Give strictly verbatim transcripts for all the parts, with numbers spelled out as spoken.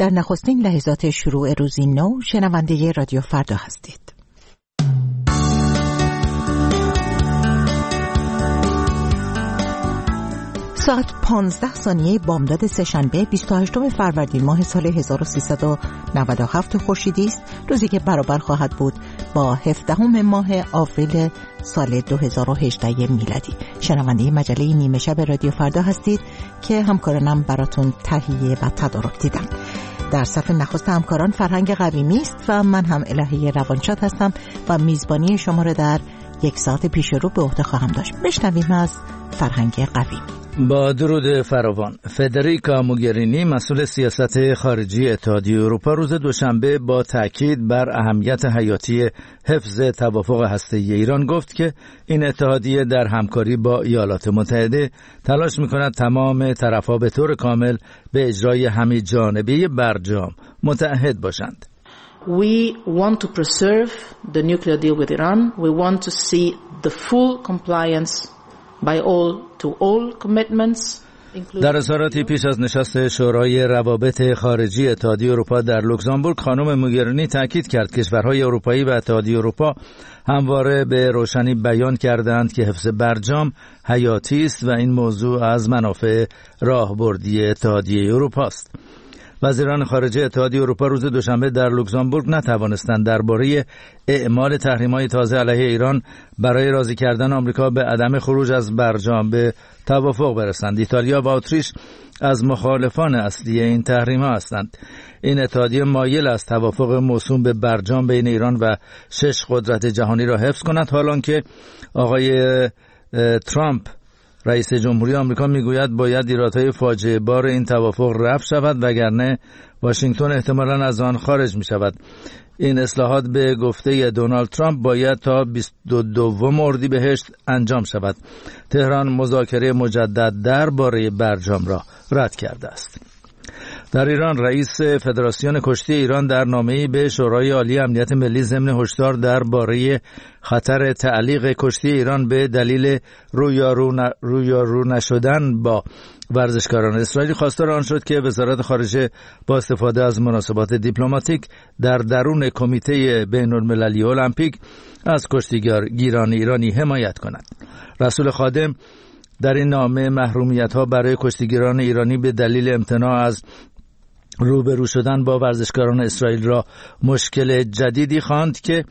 در نخستین لحظات شروع روزی نو شنونده رادیو فردا هستید. ساعت پانزده ثانیه بامداد سه‌شنبه بیست و هشتم فروردین ماه سال هزار و سیصد و نود و هفت خورشیدی است، روزی که برابر خواهد بود با هفدهم ماه آوریل سال دو هزار و هجده میلادی. شنونده مجله نیمه شب رادیو فردا هستید که همکارانم براتون تهیه و تدارک دیدن. در صف نخست همکاران فرهنگ قویمی است و من هم الهه روانشاد هستم و میزبانی شما را در یک ساعت پیش رو به عهده خواهم داشت. بشنویم از فرهنگ قویمی. با درود فراوان، فدریکا موگرینی مسئول سیاست خارجی اتحادیه اروپا روز دوشنبه با تاکید بر اهمیت حیاتی حفظ توافق هسته‌ای ایران گفت که این اتحادیه در همکاری با ایالات متحده تلاش می‌کند تمام طرف‌ها به طور کامل به اجرای همه جانبه برجام متعهد باشند. We want to preserve the nuclear deal with Iran. We want to see the full compliance by all to all commitments. در اظهاراتی پیش از نشست شورای روابط خارجی اتحادیه اروپا در لوکزامبورگ، خانم موگرینی تاکید کرد کشورهای اروپایی و اتحادیه اروپا همواره به روشنی بیان کردند که حفظ برجام حیاتی است و این موضوع از منافع راهبردی اتحادیه اروپا است. وزیران خارجه اتحادیه اروپا روز دوشنبه در لوکزامبورگ نتوانستند درباره اعمال تحریم‌های تازه علیه ایران برای راضی کردن آمریکا به عدم خروج از برجام به توافق برسند. ایتالیا و اتریش از مخالفان اصلی این تحریم‌ها هستند. این اتحادیه مایل است توافق موسوم به برجام بین ایران و شش قدرت جهانی را حفظ کند، حالان که آقای ترامپ رئیس جمهوری آمریکا میگوید باید ایرادهای فاجعه بار این توافق رفع شود وگرنه واشنگتن احتمالاً از آن خارج می شود. این اصلاحات به گفته دونالد ترامپ باید تا بیست و دوم اردیبهشت انجام شود. تهران مذاکره مجدد درباره برجام را رد کرده است. در ایران رئیس فدراسیون کشتی ایران در نامه‌ای به شورای عالی امنیت ملی ضمن هشدار درباره خطر تعلیق کشتی ایران به دلیل رویارو ن... رویارو نشدن با ورزشکاران اسرائیلی خواستار آن شد که وزارت خارجه با استفاده از مناسبات دیپلماتیک در درون کمیته بین‌المللی المپیک از کشتیگیران ایرانی حمایت کند. رسول خادم در این نامه محرومیت‌ها برای کشتیگیران ایرانی به دلیل امتناع از روبرو شدن با ورزشکاران اسرائیل را مشکل جدیدی خواند که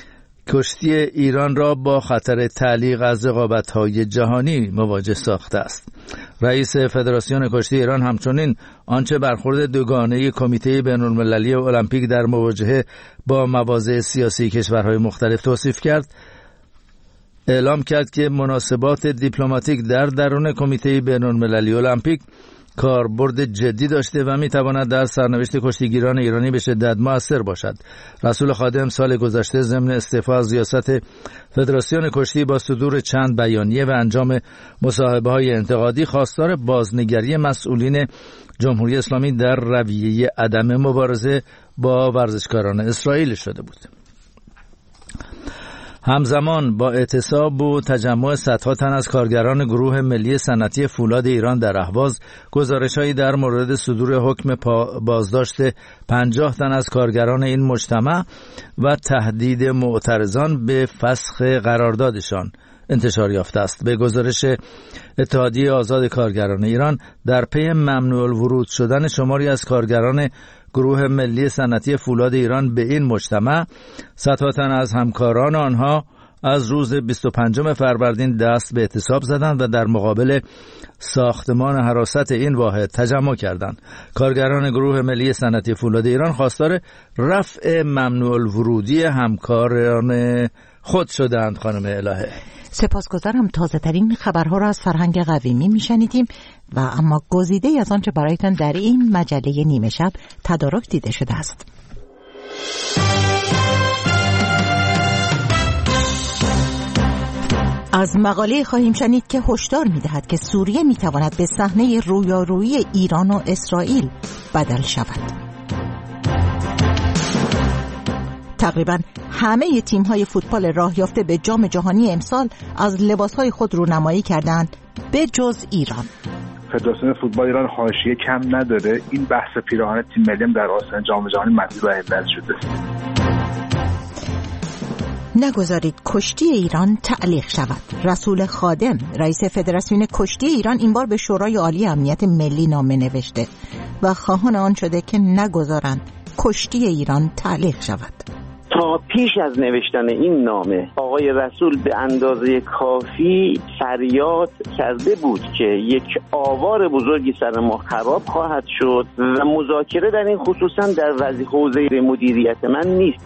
کشتی ایران را با خطر تعلیق از رقابت‌های جهانی مواجه ساخته است. رئیس فدراسیون کشتی ایران همچنین آنچه برخورد دوگانه کمیته بین‌المللی المپیک در مواجهه با مواضع سیاسی کشورهای مختلف توصیف کرد. اعلام کرد که مناسبات دیپلماتیک در درون کمیته بین‌المللی المپیک کاربرد جدی داشته و میتواند در سرنوشت کشتیگیران ایرانی به شدت مؤثر باشد. رسول خادم سال گذشته ضمن استعفا از ریاست فدراسیون کشتی با صدور چند بیانیه و انجام مصاحبه‌های انتقادی خواستار بازنگری مسئولین جمهوری اسلامی در رویه عدم مبارزه با ورزشکاران اسرائیل شده بود. همزمان با اعتصاب و تجمع صدها تن از کارگران گروه ملی صنعتی فولاد ایران در اهواز، گزارش‌هایی در مورد صدور حکم بازداشت پنجاه تن از کارگران این مجتمع و تهدید معترضان به فسخ قراردادشان انتشار یافته است. به گزارش اتحادیه آزاد کارگران ایران، در پی ممنوع الورود شدن شماری از کارگران گروه ملی صنعتی فولاد ایران به این مجتمع، صدها تن از همکاران آنها از روز بیست و پنجم فروردین دست به اعتصاب زدند و در مقابل ساختمان حراست این واحد تجمع کردند. کارگران گروه ملی صنعتی فولاد ایران خواستار رفع ممنوع الورودی همکاران خود شدند. خانم الهه، سپاسگزارم. تازه ترین خبرها را از فرهنگ قویمی میشنیدیم و اما گزیده از آنچه برایتان در این مجله نیمه شب تدارک دیده شده است. از مقاله خواهیم شنید که هشدار می‌دهد که سوریه می‌تواند به صحنه رویارویی ایران و اسرائیل بدل شود. تقریباً همه تیم‌های فوتبال راه یافته به جام جهانی امسال از لباس‌های خود رونمایی کردند به جز ایران. فدراسیون فوتبال ایران حاشیه کم نداره. این بحث پیراهن تیم ملی در آستانه جام جهانی مطلوب و علت شده. نگذارید کشتی ایران تعلیق شود. رسول خادم رئیس فدراسیون کشتی ایران این بار به شورای عالی امنیت ملی نامه نوشته و خواهان آن شده که نگذارند کشتی ایران تعلیق شود. تا پیش از نوشتن این نامه آقای رسول به اندازه کافی فریاد کرده بود که یک آوار بزرگی سر ما خراب خواهد شد و مذاکره در این خصوصا در وضع حوزه مدیریت من نیست.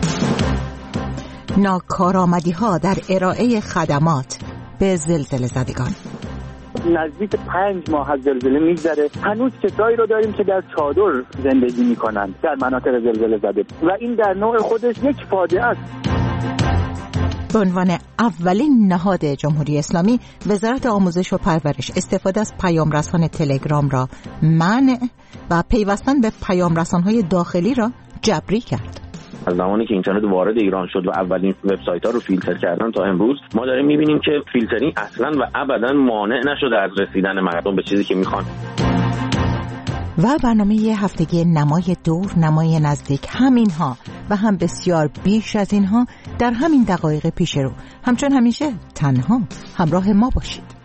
ناکارآمدی ها در ارائه خدمات به زلزله زدگان. نزدیک پنج ماه از زلزله میگذره، هنوز کسایی رو داریم که در چادر زندگی میکنن در مناطق زلزله زده و این در نوع خودش یک فاجعه است. به عنوان اولین نهاد جمهوری اسلامی، وزارت آموزش و پرورش استفاده از پیامرسان تلگرام را منع و پیوستن به پیامرسان‌های داخلی را جبری کرد. از زمانی که اینترنت وارد ایران شد و اولین وبسایت‌ها رو فیلتر کردن تا امروز ما داریم می‌بینیم که فیلترینگ اصلاً و ابداً مانع نشده از رسیدن مردم به چیزی که می‌خوان. و برنامه هفتگی نمای دور، نمای نزدیک، همینها و هم بسیار بیش از اینها در همین دقایق پیش رو. همچون همیشه تنها همراه ما باشید.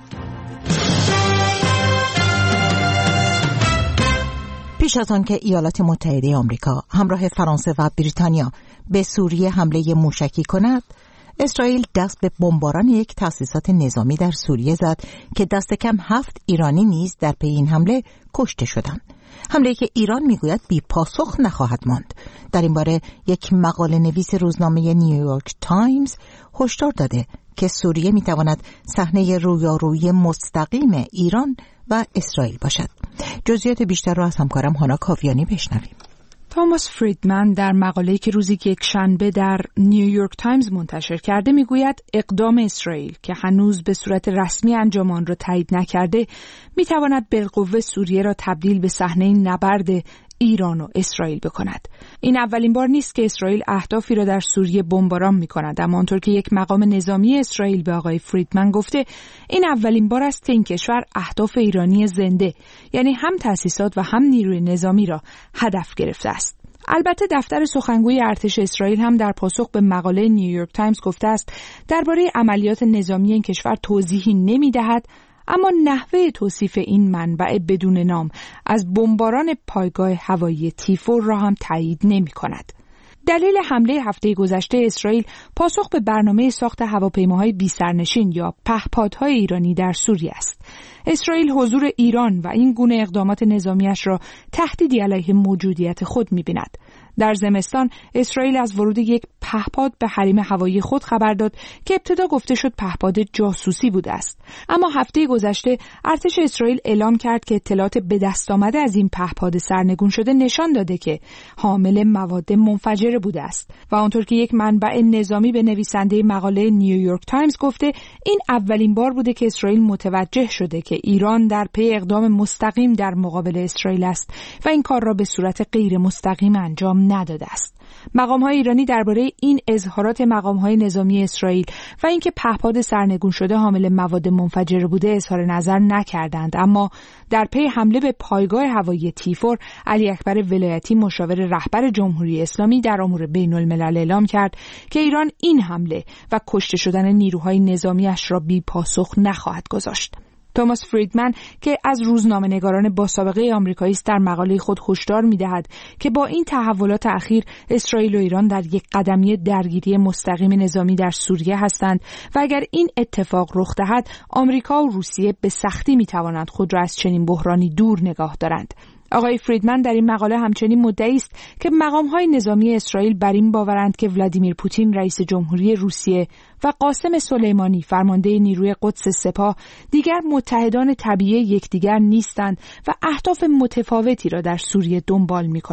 پیش از آن که ایالات متحده آمریکا همراه فرانسه و بریتانیا به سوریه حمله موشکی کند، اسرائیل دست به بمباران یک تأسیسات نظامی در سوریه زد که دست کم هفت ایرانی نیز در پی این حمله کشته شدند. حمله که ایران میگوید بی پاسخ نخواهد ماند. در این باره یک مقاله نویس روزنامه نیویورک تایمز هشدار داده که سوریه میتواند صحنه رویارویی مستقیم ایران و اسرائیل باشد. جزئیات بیشتر را از همکارم هانا کاویانی بشنویم. توماس فریدمن در مقاله‌ای که روز یکشنبه در نیویورک تایمز منتشر کرده میگوید اقدام اسرائیل که هنوز به صورت رسمی انجام آن را تایید نکرده میتواند بالقوه سوریه را تبدیل به صحنه نبرد ایران و اسرائیل بکند. این اولین بار نیست که اسرائیل اهدافی را در سوریه بمباران می‌کند، اما آنطور که یک مقام نظامی اسرائیل به آقای فریدمن گفته، این اولین بار است که این کشور اهداف ایرانی زنده، یعنی هم تأسیسات و هم نیروی نظامی را هدف گرفته است. البته دفتر سخنگوی ارتش اسرائیل هم در پاسخ به مقاله نیویورک تایمز گفته است درباره عملیات نظامی این کشور توضیحی نمی‌دهد، اما نحوه توصیف این منبع بدون نام از بمباران پایگاه هوایی تیفور را هم تایید نمی کند. دلیل حمله هفته گذشته اسرائیل پاسخ به برنامه ساخت هواپیماهای بی سرنشین یا پهپادهای ایرانی در سوریه است. اسرائیل حضور ایران و این گونه اقدامات نظامیش را تهدیدی علیه موجودیت خود می‌بیند. در زمستان اسرائیل از ورود یک پهپاد به حریم هوایی خود خبر داد که ابتدا گفته شد پهپاد جاسوسی بوده است، اما هفته گذشته ارتش اسرائیل اعلام کرد که اطلاعات به دست آمده از این پهپاد سرنگون شده نشان داده که حامل مواد منفجره بوده است و آنطور که یک منبع نظامی به نویسنده مقاله نیویورک تایمز گفته، این اولین بار بوده که اسرائیل متوجه شده که ایران در پی اقدام مستقیم در مقابل اسرائیل است و این کار را به صورت غیر مستقیم انجام نداده است. مقام‌های ایرانی درباره این اظهارات مقام‌های نظامی اسرائیل و اینکه پهپاد سرنگون شده حامل مواد منفجره بوده اظهار نظر نکردند، اما در پی حمله به پایگاه هوایی تیفور، علی اکبر ولایتی مشاور رهبر جمهوری اسلامی در امور بین الملل اعلام کرد که ایران این حمله و کشته شدن نیروهای نظامیش را بی پاسخ نخواهد گذاشت. توماس فریدمن که از روزنامه‌نگاران با سابقه آمریکایی است در مقاله خود هشدار می‌دهد که با این تحولات اخیر اسرائیل و ایران در یک قدمی درگیری مستقیم نظامی در سوریه هستند و اگر این اتفاق رخ دهد آمریکا و روسیه به سختی می‌توانند خود را از چنین بحرانی دور نگاه دارند. آقای فریدمن در این مقاله همچنین مدعی است که مقام‌های نظامی اسرائیل بر این باورند که ولادیمیر پوتین رئیس جمهوری روسیه و قاسم سلیمانی فرمانده نیروی قدس سپاه دیگر متحدان طبیعی یکدیگر نیستند و اهداف متفاوتی را در سوریه دنبال می‌کنند.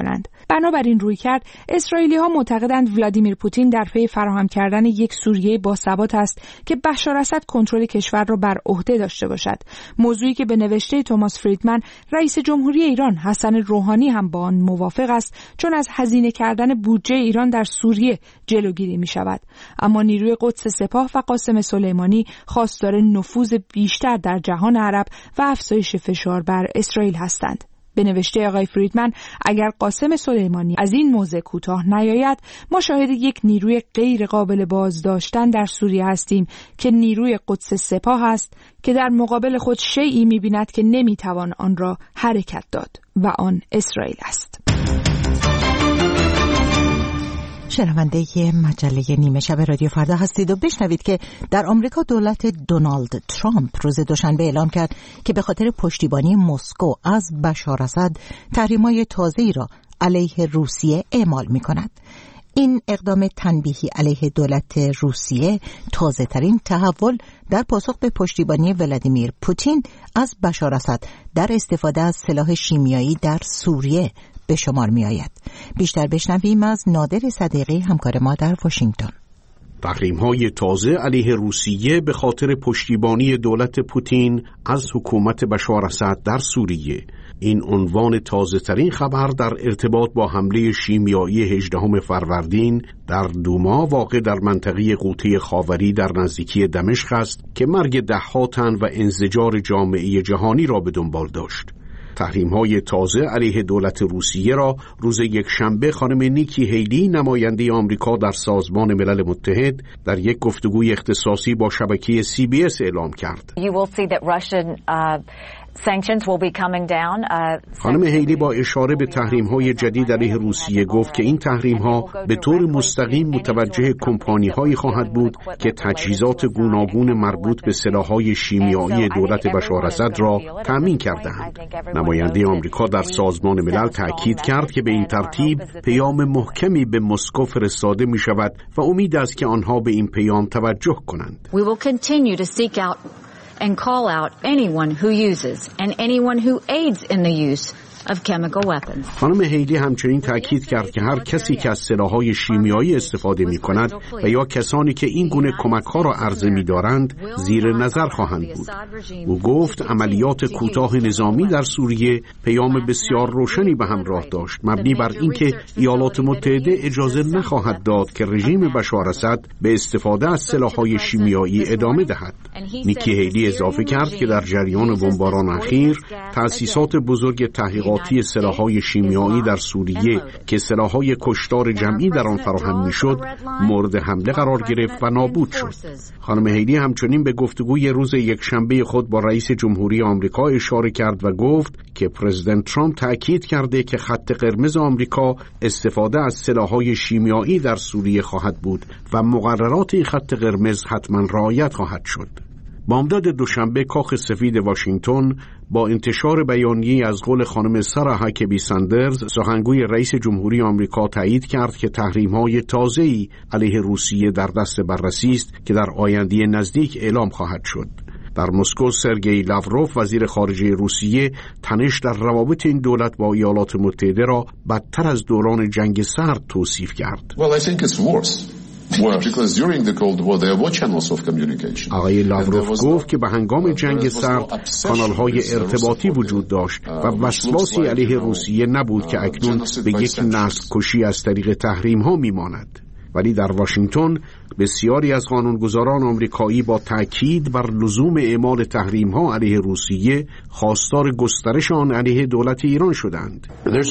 بنابراین رویکرد اسرائیلی‌ها معتقدند ولادیمیر پوتین در پی فراهم کردن یک سوریه باثبات است که بشار اسد کنترل کشور را بر عهده داشته باشد، موضوعی که به نوشته توماس فریدمن رئیس جمهوری ایران حسن روحانی هم با آن موافق است، چون از هزینه کردن بودجه ایران در سوریه جلوگیری می شود. اما نیروی قدس سپاه و قاسم سلیمانی خواستار نفوذ بیشتر در جهان عرب و افزایش فشار بر اسرائیل هستند. به نوشته آقای فریدمن، اگر قاسم سلیمانی از این موضع کوتاه نیاید، ما شاهد یک نیروی غیر قابل بازداشتن در سوریه هستیم که نیروی قدس سپاه است که در مقابل خود شیئی می‌بیند که نمی‌توان آن را حرکت داد و آن اسرائیل است. شنونده مجله نیمه شب رادیو فردا هستید و بشنوید که در آمریکا دولت دونالد ترامپ روز دوشنبه اعلام کرد که به خاطر پشتیبانی مسکو از بشار اسد تحریم‌های تازه‌ای را علیه روسیه اعمال می‌کند. این اقدام تنبیهی علیه دولت روسیه تازه‌ترین تحول در پاسخ به پشتیبانی ولادیمیر پوتین از بشار اسد در استفاده از سلاح شیمیایی در سوریه به شمار می آید. بیشتر بشنویم از نادر صدیقی، همکار ما در واشنگتن. تحریم‌های تازه علیه روسیه به خاطر پشتیبانی دولت پوتین از حکومت بشار اسد در سوریه. این عنوان تازه‌ترین خبر در ارتباط با حمله شیمیایی هجدهم فروردین در دوما واقع در منطقه غوطه خاوری در نزدیکی دمشق است که مرگ ده‌ها تن و انزجار جامعه جهانی را به دنبال داشت. تحریم‌های تازه علیه دولت روسیه را روز یکشنبه خانم نیکی هیلی، نماینده آمریکا در سازمان ملل متحد، در یک گفتگوی اختصاصی با شبکه سی بی اس اعلام کرد. You will see that Russian uh... sanctions will be coming down. خانم هیلی با اشاره به تحریم‌های جدید علیه روسیه گفت که این تحریم‌ها به طور مستقیم متوجه کمپانی‌هایی خواهد بود که تجهیزات گوناگون مربوط به سلاح‌های شیمیایی دولت بشار اسد را تامین کرده‌اند. نماینده آمریکا در سازمان ملل تاکید کرد که به این ترتیب پیام محکمی به مسکو فرستاده می‌شود و امید است که آنها به این پیام توجه کنند. We will continue to seek out and call out anyone who uses and anyone who aids in the use of chemical weapons. خانم هیلی همچنین تاکید کرد که هر کسی که از سلاح‌های شیمیایی استفاده می‌کند و یا کسانی که این گونه کمک‌ها را عرضه می‌دارند زیر نظر خواهند بود. او گفت عملیات کوتاه نظامی در سوریه پیام بسیار روشنی به همراه داشت، مبنی بر اینکه ایالات متحده اجازه نخواهد داد که رژیم بشار اسد به استفاده از سلاح‌های شیمیایی ادامه دهد. نیکی هیلی اضافه کرد که در جریان بمباران اخیر تأسیسات بزرگ تحقیقات سلاح‌های شیمیایی در سوریه که سلاح‌های کشتار جمعی در آن فراهم می‌شد مورد حمله قرار گرفت و نابود شد. خانم هیلی همچنین به گفتگوی روز یکشنبه خود با رئیس جمهوری آمریکا اشاره کرد و گفت که پرزیدنت ترامپ تاکید کرده که خط قرمز آمریکا استفاده از سلاح‌های شیمیایی در سوریه خواهد بود و مقررات این خط قرمز حتما رعایت خواهد شد. بامداد دوشنبه کاخ سفید واشنگتن با انتشار بیانیه‌ای از قول خانم سارا هاکبی ساندرز، سخنگوی رئیس جمهوری آمریکا، تایید کرد که تحریم‌های تازه‌ای علیه روسیه در دست بررسی است که در آینده نزدیک اعلام خواهد شد. در مسکو سرگئی لاوروف، وزیر خارجه روسیه، تنش در روابط این دولت با ایالات متحده را بدتر از دوران جنگ سرد توصیف کرد. Well, I think it's worse. آقای لاوروف گفت که به هنگام جنگ سرد کانال‌های ارتباطی وجود داشت و وسواسی علیه روسیه نبود که اکنون به یک نسل کشی از طریق تحریم‌ها می‌ماند. ولی در واشنگتن بسیاری از قانونگذاران آمریکایی با تاکید بر لزوم اعمال تحریم‌ها علیه روسیه خواستار گسترش آن علیه دولت ایران شدند.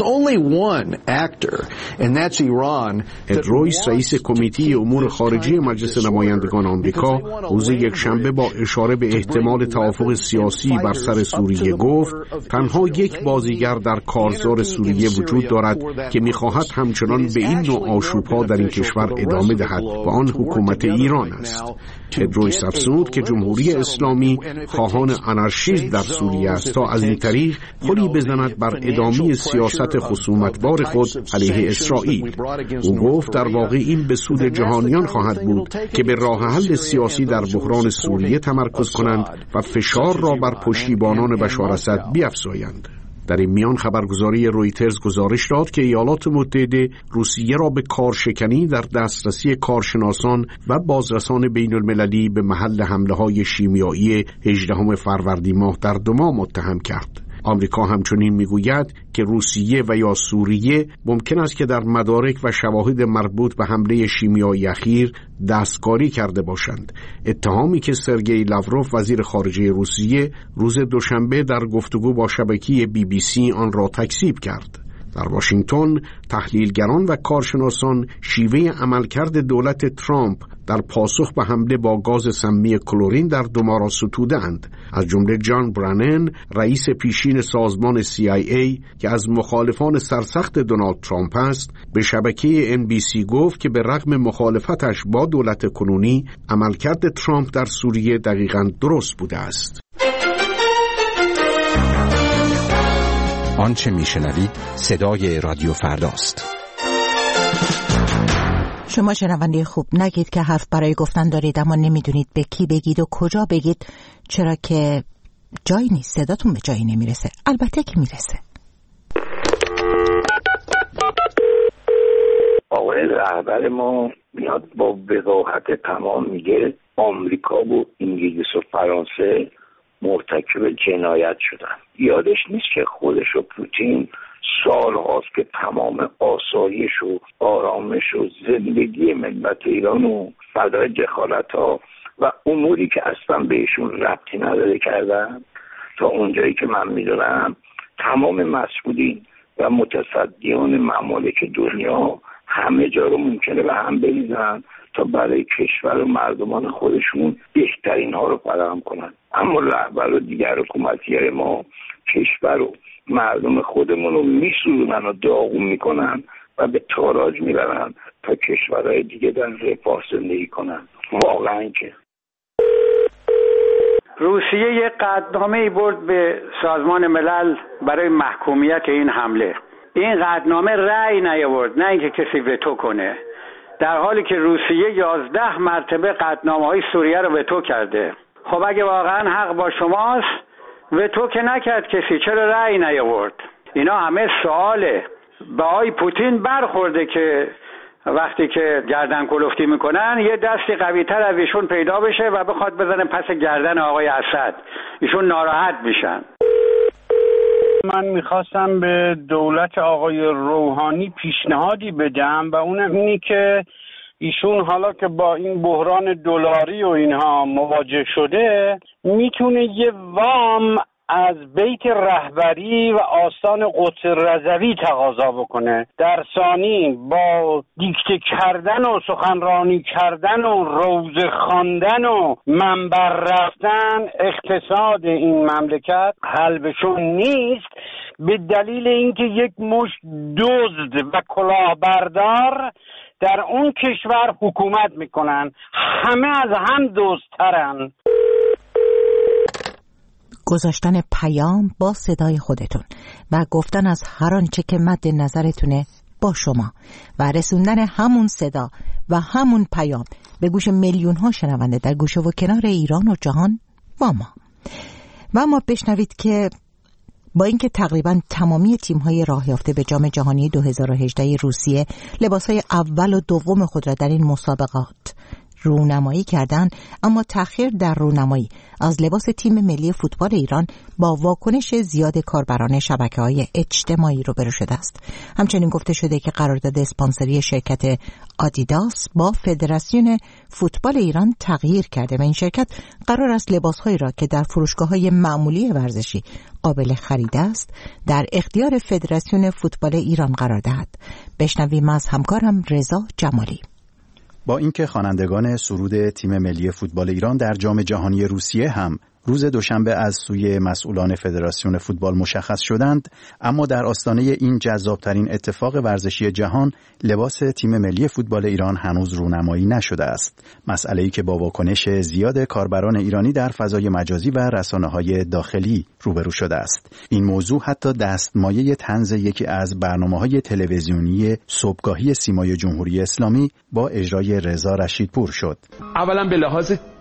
اد رویس، رئیس کمیته امور خارجی مجلس نمایندگان آمریکا، روز یکشنبه با اشاره به احتمال توافق سیاسی بر سر سوریه گفت تنها یک بازیگر در کارزار سوریه وجود دارد که می‌خواهد همچنان به این نوع آشوب‌ها در این کشور ادامه دهد و آن حکومت ایران است. اد رویس افزود که جمهوری اسلامی خواهان آنارشیسم در سوریه است تا از این طریق خلی بزند بر ادامه سیاست خصومتبار خود علیه اسرائیل. او گفت در واقع این به سود جهانیان خواهد بود که به راه حل سیاسی در بحران سوریه تمرکز کنند و فشار را بر پشتیبانان بشار اسد بیفزایند. در این میان خبرگزاری رویترز گزارش داد که ایالات متحده روسیه را به کارشکنی در دسترسی کارشناسان و بازرسان بین المللی به محل حمله‌های شیمیایی هجدهم فروردین ماه در دوما متهم کرد. آمریکا همچنین میگوید که روسیه و یا سوریه ممکن است که در مدارک و شواهد مربوط به حمله شیمیایی اخیر دستکاری کرده باشند، اتهامی که سرگئی لاوروف وزیر خارجه روسیه روز دوشنبه در گفتگو با شبکه بی بی سی آن را تکذیب کرد. در واشنگتن تحلیلگران و کارشناسان شیوه عملکرد دولت ترامپ در پاسخ به حمله با گاز سمی کلورین در دوما را ستوده‌اند. از جمله جان برانن، رئیس پیشین سازمان سی آی ای که از مخالفان سرسخت دونالد ترامپ است، به شبکه ان بی سی گفت که به رغم مخالفتش با دولت کنونی، عملکرد ترامپ در سوریه دقیقاً درست بوده است. آنچه میشنوید صدای رادیو فرداست. شما شنونده خوب، نگید که حرف برای گفتن دارید اما نمیدونید به کی بگید و کجا بگید، چرا که جایی نیست، صداتون به جایی نمیرسه. البته که میرسه. آقای رهبر ما میاد با وقاحت تمام میگه آمریکا و انگلیس و فرانسه مرتکب جنایت شدن. یادش نیست که خودش و پوتین سال هاست که تمام آسایش و آرامش و زندگی ملت ایران و فدای دخالت ها و اموری که اصلا بهشون ربطی نداره کردن. تا اونجایی که من میدونم تمام مسئولین و متصدیان ممالک دنیا همه جا رو ممکنه به هم بریزن تا برای کشور و مردمان خودشون بهترین ها رو فراهم کنن. اما رهبر و دیگر حکومتی‌های ما کشور و مردم خودمون رو میسوزونن و داغون میکنن و به تاراج میبرن تا کشورهای دیگه در رفاه زندگی کنن. واقعا که روسیه یک قطعنامه‌ای برد به سازمان ملل برای محکومیت این حمله. این قطعنامه رأی نیاورد، نه اینکه کسی وتو کنه، در حالی که روسیه یازده مرتبه قطعنامه‌های سوریه رو وتو کرده. خب اگه واقعا حق با شماست، وتو که نکرد کسی، چرا رأی نیاورد؟ اینا همه سواله. به آقای پوتین برخورده که وقتی که گردن کلفتی میکنن یه دستی قوی تر از ایشون پیدا بشه و بخواد بزنه پس گردن آقای اسد، ایشون ناراحت میشن. من میخواستم به دولت آقای روحانی پیشنهادی بدم و اونم اینی که ایشون حالا که با این بحران دلاری و اینها مواجه شده میتونه یه وام از بیت رهبری و آستان قدس رضوی تقاضا بکنه. در ثانی با دیکته کردن و سخنرانی کردن و روزه خواندن و منبر رفتن اقتصاد این مملکت حل بشون نیست، به دلیل اینکه یک مشت دزد و کلاهبردار در اون کشور حکومت میکنن، همه از هم دزدترن. گذاشتن پیام با صدای خودتون و گفتن از هر آنچه که مد نظرتونه با شما و رسوندن همون صدا و همون پیام به گوش میلیون ها شنونده در گوشه و کنار ایران و جهان با ما. و ما بشنوید که با اینکه تقریبا تمامی تیم‌های راه یافته به جام جهانی دو هزار و هجده روسیه لباس‌های اول و دوم خود را در این مسابقات رونمایی کردند، اما تأخیر در رونمایی از لباس تیم ملی فوتبال ایران با واکنش زیاد کاربران شبکه‌های اجتماعی روبرو شده است. همچنین گفته شده که قرارداد اسپانسری شرکت آدیداس با فدراسیون فوتبال ایران تغییر کرده و این شرکت قرار است لباس‌هایی را که در فروشگاه‌های معمولی ورزشی قابل خرید است در اختیار فدراسیون فوتبال ایران قرار دهد. بشنویم از همکارم رضا جمالی. با اینکه خوانندگان سرود تیم ملی فوتبال ایران در جام جهانی روسیه هم روز دوشنبه از سوی مسئولان فدراسیون فوتبال مشخص شدند، اما در آستانه این جذابترین اتفاق ورزشی جهان لباس تیم ملی فوتبال ایران هنوز رونمایی نشده است. مسئله‌ای که با واکنش زیاد کاربران ایرانی در فضای مجازی و رسانه‌های داخلی روبرو شده است. این موضوع حتی دستمایه طنز یکی از برنامه‌های تلویزیونی صبحگاهی سیمای جمهوری اسلامی با اجرای رضا رشیدپور شد. اولا به لحاظ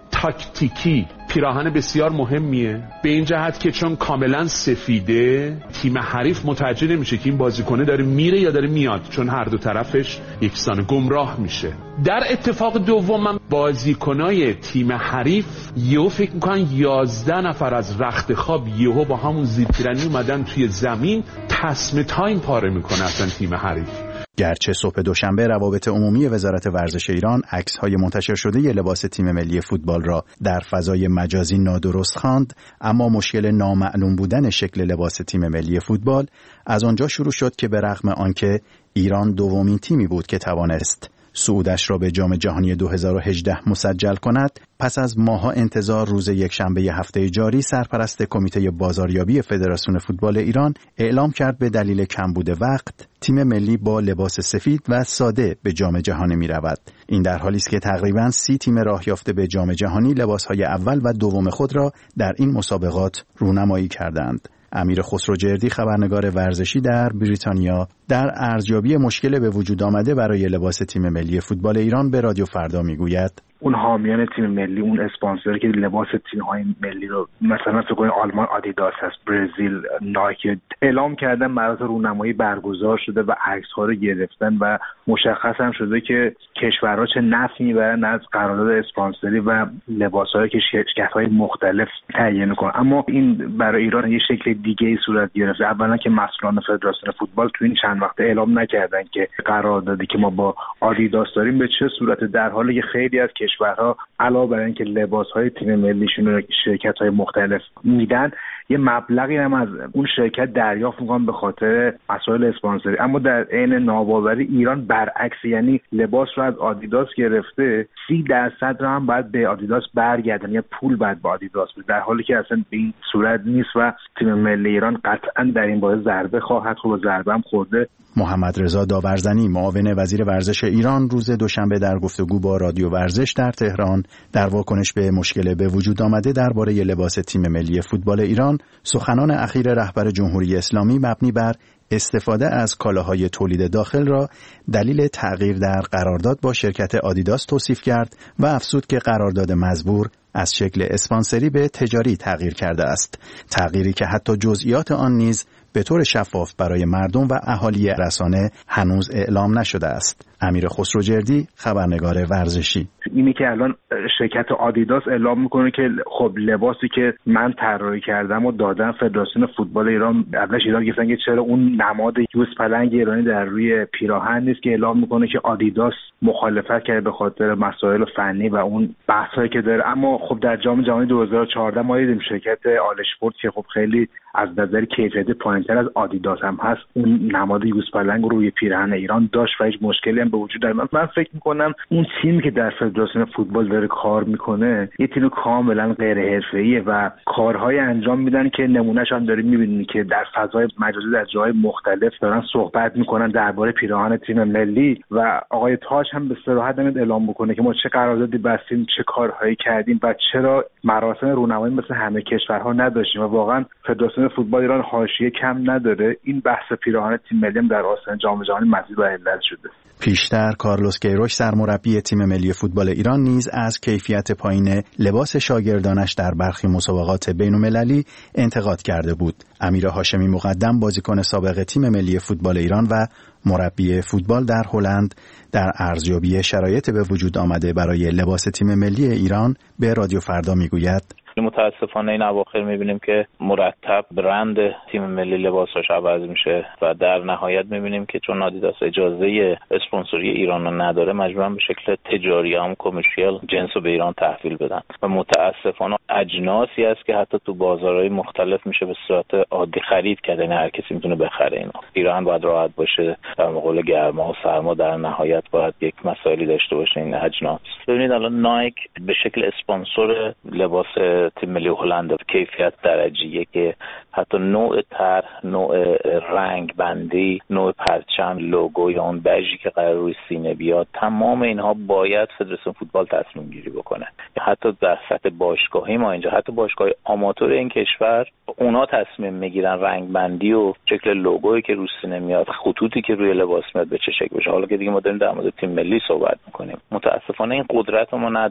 تاکتیکی پیراهن بسیار مهمیه، به این جهت که چون کاملا سفیده تیم حریف متوجه نمیشه که این بازیکنه داره میره یا داره میاد، چون هر دو طرفش یکسان گمراه میشه. در اتفاق دوم بازیکنای تیم حریف یهو فکر میکنن یازده نفر از رخت خواب یهو با همون زیرپیرنی اومدن توی زمین، تسمه تایم پاره میکنه اصلا تیم حریف. گرچه صبح دوشنبه روابط عمومی وزارت ورزش ایران عکس‌های منتشر شده ی لباس تیم ملی فوتبال را در فضای مجازی نادرست خواند، اما مشکل نامعلوم بودن شکل لباس تیم ملی فوتبال از آنجا شروع شد که به رغم آنکه ایران دومین تیمی بود که توانست صعودش را به جام جهانی دو هزار و هجده مسجل کند، پس از ماه‌ها انتظار روز یکشنبه هفته جاری سرپرست کمیته بازاریابی فدراسیون فوتبال ایران اعلام کرد به دلیل کمبود وقت تیم ملی با لباس سفید و ساده به جام جهانی می رود. این در حالی است که تقریباً سی تیم راه یافته به جام جهانی لباس‌های اول و دوم خود را در این مسابقات رونمایی کردند. امیر خسروجردی خبرنگار ورزشی در بریتانیا در ارزیابی مشکل به وجود آمده برای لباس تیم ملی فوتبال ایران به رادیو فردا میگوید اون حامیان تیم ملی، اون اسپانسری که لباس تیم‌های ملی رو مثلا فکر کنید آلمان آدیداس هست، برزیل نایک، اعلام کردن مراسم رونمایی برگزار شده و عکس‌ها رو گرفتن و مشخص هم شده که کشورها چه نفعی میبرن از قرارداد اسپانسری و لباس‌هایی که شرکت‌های مختلف تهیه می‌کنن. اما این برای ایران یه شکل دیگه‌ای صورت گرفته. اولا که مسئولان فدراسیون فوتبال تو این چند وقت اعلام نکردن که قراردادی که ما با آدیداس داریم به چه صورت، در حالی که خیلی از کشورها علاوه بر اینکه لباس‌های تیم ملیشون رو شرکت‌های مختلف میدن، یه مبلغی هم از اون شرکت دریافت می‌کنن به خاطر مسائل اسپانسری. اما در عین ناباوری ایران برعکس، یعنی لباس رو از آدیداس گرفته، سی درصد رو هم باید به آدیداس برگردن یا پول باید به آدیداس بده، در حالی که اصلا به این صورت نیست و تیم ملی ایران قطعاً در این باره ضربه خواهد خورد و ضربه هم خورده. محمد رضا داورزنی معاون وزیر ورزش ایران روز دوشنبه در گفتگو با رادیو ورزش در تهران در واکنش به مشکل به وجود آمده درباره لباس تیم ملی فوتبال ایران سخنان اخیر رهبر جمهوری اسلامی مبنی بر استفاده از کالاهای تولید داخل را دلیل تغییر در قرارداد با شرکت آدیداس توصیف کرد و افزود که قرارداد مزبور از شکل اسپانسری به تجاری تغییر کرده است، تغییری که حتی جزئیات آن نیز به طور شفاف برای مردم و اهالی رسانه هنوز اعلام نشده است. امیر خسروجردی خبرنگار ورزشی: اینی که الان شرکت آدیداس اعلام میکنه که خب لباسی که من طراحی کردم و دادم فدراسیون فوتبال ایران، اولش ایران گفتن که چرا اون نماد یوز پلنگ ایرانی در روی پیراهن نیست، که اعلام میکنه که آدیداس مخالفت کرده به خاطر مسائل فنی و اون بحثایی که داره. اما خب در جام جهانی دو هزار و چهارده ما دیدیم شرکت آلشپورت که خب خیلی از نظر کیفیت پایین‌تر از آدیداس هم هست، اون نماد یوز پلنگ روی پیراهن ایران داشت و هیچ مشکلی هم به وجود نیامد. من فکر میکنم اون تیمی که در فدراسیون فوتبال داره کار میکنه یه تیم کاملا غیر حرفه‌ایه و کارهای انجام میدن که نمونهش هم داریم میبینیم که در فضای مجازی در جای مختلف دارن صحبت میکنن درباره پیراهن تیم ملی و آقای تاج هم به صراحت نمیاد اعلام بکنه که ما چه قراردادی بستیم، چه کارهایی کردیم و چرا مراسم رونمایی مثل همه کشورها نداشتیم. و واقعا فدراسیون فوتبال ایران حاشیه کم نداره. این بحث پیراهن تیم ملی در آستانه جام جهانی مزید بر علت شده. پیشتر کارلوس کیروش سرمربی تیم ملی فوتبال ایران نیز از کیفیت پایین لباس شاگردانش در برخی مسابقات بین‌المللی انتقاد کرده بود. امیر هاشمی مقدم بازیکن سابق تیم ملی فوتبال ایران و مربی فوتبال در هلند در ارزیابی شرایط به وجود آمده برای لباس تیم ملی ایران به رادیو فردا میگوید: متاسفانه این اواخر میبینیم که مرتب برند تیم ملی لباساش عوض میشه و در نهایت میبینیم که چون آدیداس اجازه اسپانسری ایران رو نداره مجبورن به شکل تجاری هم کامرشیال جنس رو به ایران تحویل بدن و متاسفانه اجناسی است که حتی تو بازارهای مختلف میشه به صورت عادی خرید کرد، یعنی هر کسی میتونه بخره اینا. ایران باید راحت باشه در مقابل گرما و سرما، در نهایت باید یک مسائلی داشته باشه این اجناس. ببینید الان نایک به شکل اسپانسر لباس تیم ملی هلند کیفیت درجیه که حتی نوع طرح، نوع رنگ بندی، نوع پرچم، لوگو یا اون بژی که قرار روی سینه بیاد، تمام اینها باید فدراسیون فوتبال تصمیم گیری بکنه. حتی در سطح باشگاهی ما اینجا، حتی باشگاه آماتور این کشور، اونا تصمیم میگیرن رنگ بندی و شکل لوگویی که روی سینه میاد، خطوطی که روی لباس میاد به چه شکل بشه. حالا که دیگه ما داریم در مورد تیم ملی صحبت میکنیم، متاسفانه این قدرت ما نداریم.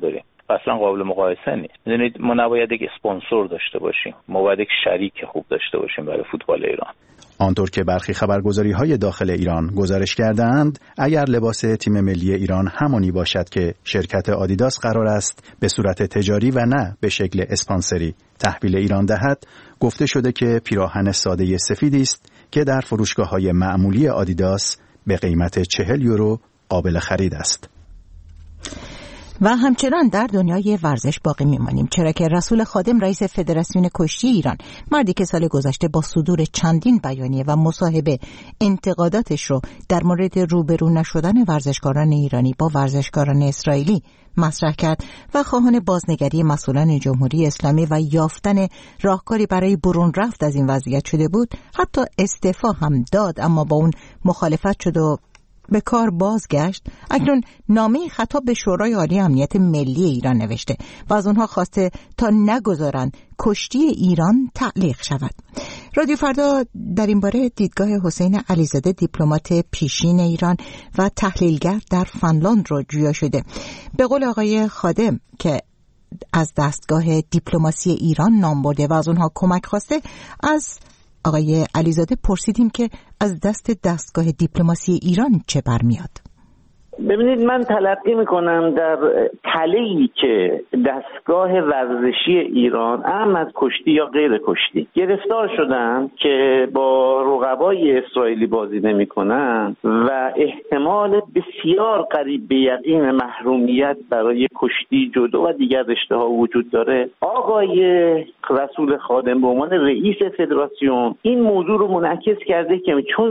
اصلا قابل مقایسه نیست. میدونید ما نباید یک اسپانسر داشته باشیم، ما باید یک شریک خوب داشته باشیم برای فوتبال ایران. آنطور که برخی خبرگزاری‌های داخل ایران گزارش کردند، اگر لباس تیم ملی ایران همانی باشد که شرکت آدیداس قرار است به صورت تجاری و نه به شکل اسپانسری تحویل ایران دهد، گفته شده که پیراهن ساده سفیدی است که در فروشگاه‌های معمولی آدیداس به قیمت چهل یورو قابل خرید است. و همچنان در دنیای ورزش باقی میمانیم، چرا که رسول خادم رئیس فدراسیون کشتی ایران، مردی که سال گذشته با صدور چندین بیانیه و مصاحبه انتقاداتش رو در مورد روبرو نشدن ورزشکاران ایرانی با ورزشکاران اسرائیلی مطرح کرد و خواهان بازنگری مسئولان جمهوری اسلامی و یافتن راهکاری برای برون رفت از این وضعیت شده بود، حتی استعفا هم داد، اما با اون مخالفت شد و به کار بازگشت. اکنون نامه خطاب به شورای عالی امنیت ملی ایران نوشته و از اونها خواسته تا نگذارن کشتی ایران تعلیق شود. رادیو فردا در این باره دیدگاه حسین علیزاده، دیپلمات پیشین ایران و تحلیلگر در فنلاند رو جویا شده. به قول آقای خادم که از دستگاه دیپلماسی ایران نام برده و از اونها کمک خواسته، از آقای علیزاده پرسیدیم که از دست دستگاه دیپلماسی ایران چه برمیاد؟ ببینید، من تلقی میکنم در تله‌ای که دستگاه ورزشی ایران، اهم از کشتی یا غیر کشتی، گرفتار شدن که با رقبای اسرائیلی بازی نمیکنن و احتمال بسیار قریب به یقین محرومیت برای کشتی، جودو و دیگر رشته‌ها وجود داره. آقای رسول خادم به عنوان رئیس فدراسیون این موضوع رو منعکس کرده که چون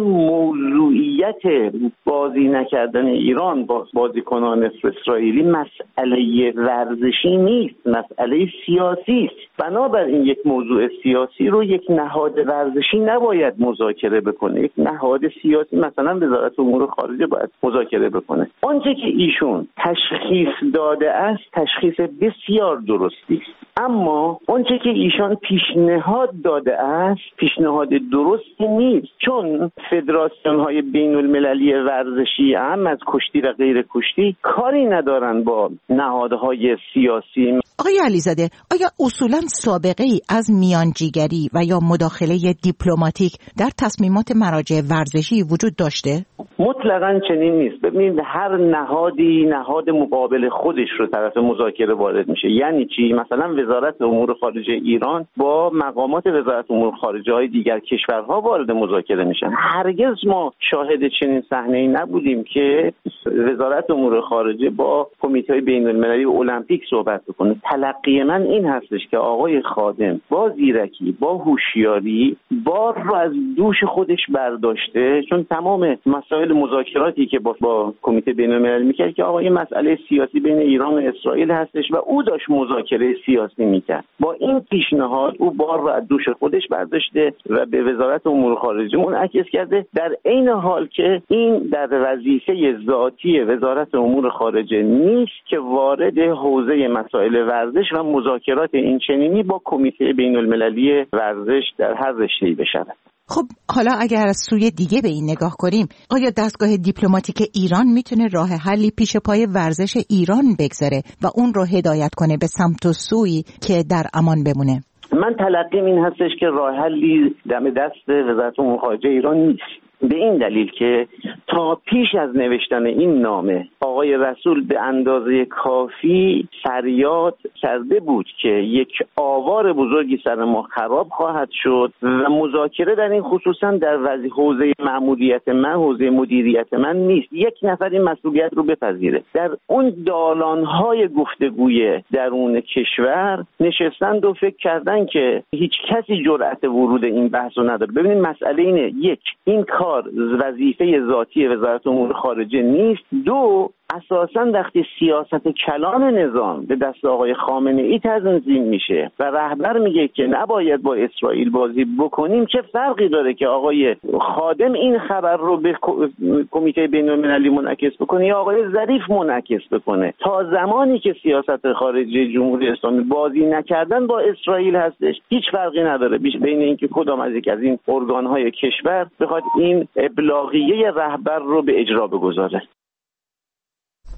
موضوعیت بازی نکردن ایران با بازیکنان اسرائیلی مسئله ورزشی نیست، مسئله سیاسی است. بنابراین یک موضوع سیاسی رو یک نهاد ورزشی نباید مذاکره بکنه، یک نهاد سیاسی مثلا وزارت امور خارجه باید مذاکره بکنه. آنچه که ایشون تشخیص داده است تشخیص بسیار درستی است، اما آنچه که ایشان پیشنهاد داده است پیشنهاد درستی نیست، چون فدراسیون های بین المللی ورزشی هم از کشتی و غیر کشتی کاری ندارن با نهادهای سیاسی. آقای علیزاده، آیا اصولاً سابقه ای از میانجیگری و یا مداخله دیپلماتیک در تصمیمات مراجع ورزشی وجود داشته؟ مطلقاً چنین نیست. ببینید، هر نهادی نهاد مقابل خودش رو طرف مذاکره وارد میشه. یعنی چی؟ مثلا وزارت امور خارجه ایران با مقامات وزارت امور خارجه های دیگر کشورها وارد مذاکره میشن. هرگز ما شاهد چنین صحنه‌ای نبودیم که وزارت امور خارجه با کمیته بین المللی المپیک صحبت بکنه. تلقی من این هستش که آقای خادم با زیرکی، با هوشیاری بار رو از دوش خودش برداشته، چون تمام مسائل مذاکراتی که با, با کمیته بین المللی میکرد که آقای مسئله سیاسی بین ایران و اسرائیل هستش و او داشت مذاکره سیاسی میکرد. با این پیشنهاد او بار رو از دوش خودش برداشته و به وزارت امور خارجه منعکس کرده، در عین حال که این در وظیفه ذاتی وزارت امور خارجه نیست که وارد حوزه مسائل ورزش و مذاکرات این چنینی با کمیته بین المللی ورزش در هر رشته‌ای بشود. خب حالا اگر از سوی دیگه به این نگاه کنیم، آیا دستگاه دیپلماتیک ایران میتونه راه حلی پیش پای ورزش ایران بگذاره و اون رو هدایت کنه به سمت و سویی که در امان بمونه؟ من تلقیم این هستش که راه حلی دم دست وزارت امور خارجه ایران نیست، به این دلیل که تا پیش از نوشتن این نامه آقای رسول به اندازه کافی فریاد کرده بود که یک آوار بزرگی سر ما خراب خواهد شد و مذاکره در این خصوصا در وضع حوزه مأموریت من، حوزه مدیریت من نیست. یک نفر این مسئولیت رو بپذیره. در اون دالان‌های گفتگوی درون کشور نشستند و فکر کردن که هیچ کسی جرأت ورود این بحث رو نداره. ببینید، مسئله اینه: یک، این کار وظیفه ذاتی وزارت امور خارجه نیست. دو، اساساً وقتی سیاست کلان نظام به دست آقای خامنه ای تنظیم میشه و رهبر میگه که نباید با اسرائیل بازی بکنیم، چه فرقی داره که آقای خادم این خبر رو به کمیته بین المللی منعکس بکنه یا آقای ظریف منعکس بکنه؟ تا زمانی که سیاست خارجی جمهوری اسلامی بازی نکردن با اسرائیل هستش، هیچ فرقی نداره بین اینکه کدام از یک از این ارگان‌های کشور بخواد این ابلاغیه رهبر رو به اجرا بگذاره.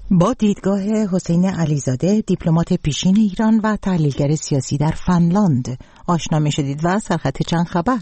با دیدگاه حسین علیزاده، دیپلمات پیشین ایران و تحلیلگر سیاسی در فنلاند آشنا می‌شدید و سرخط چند خبر.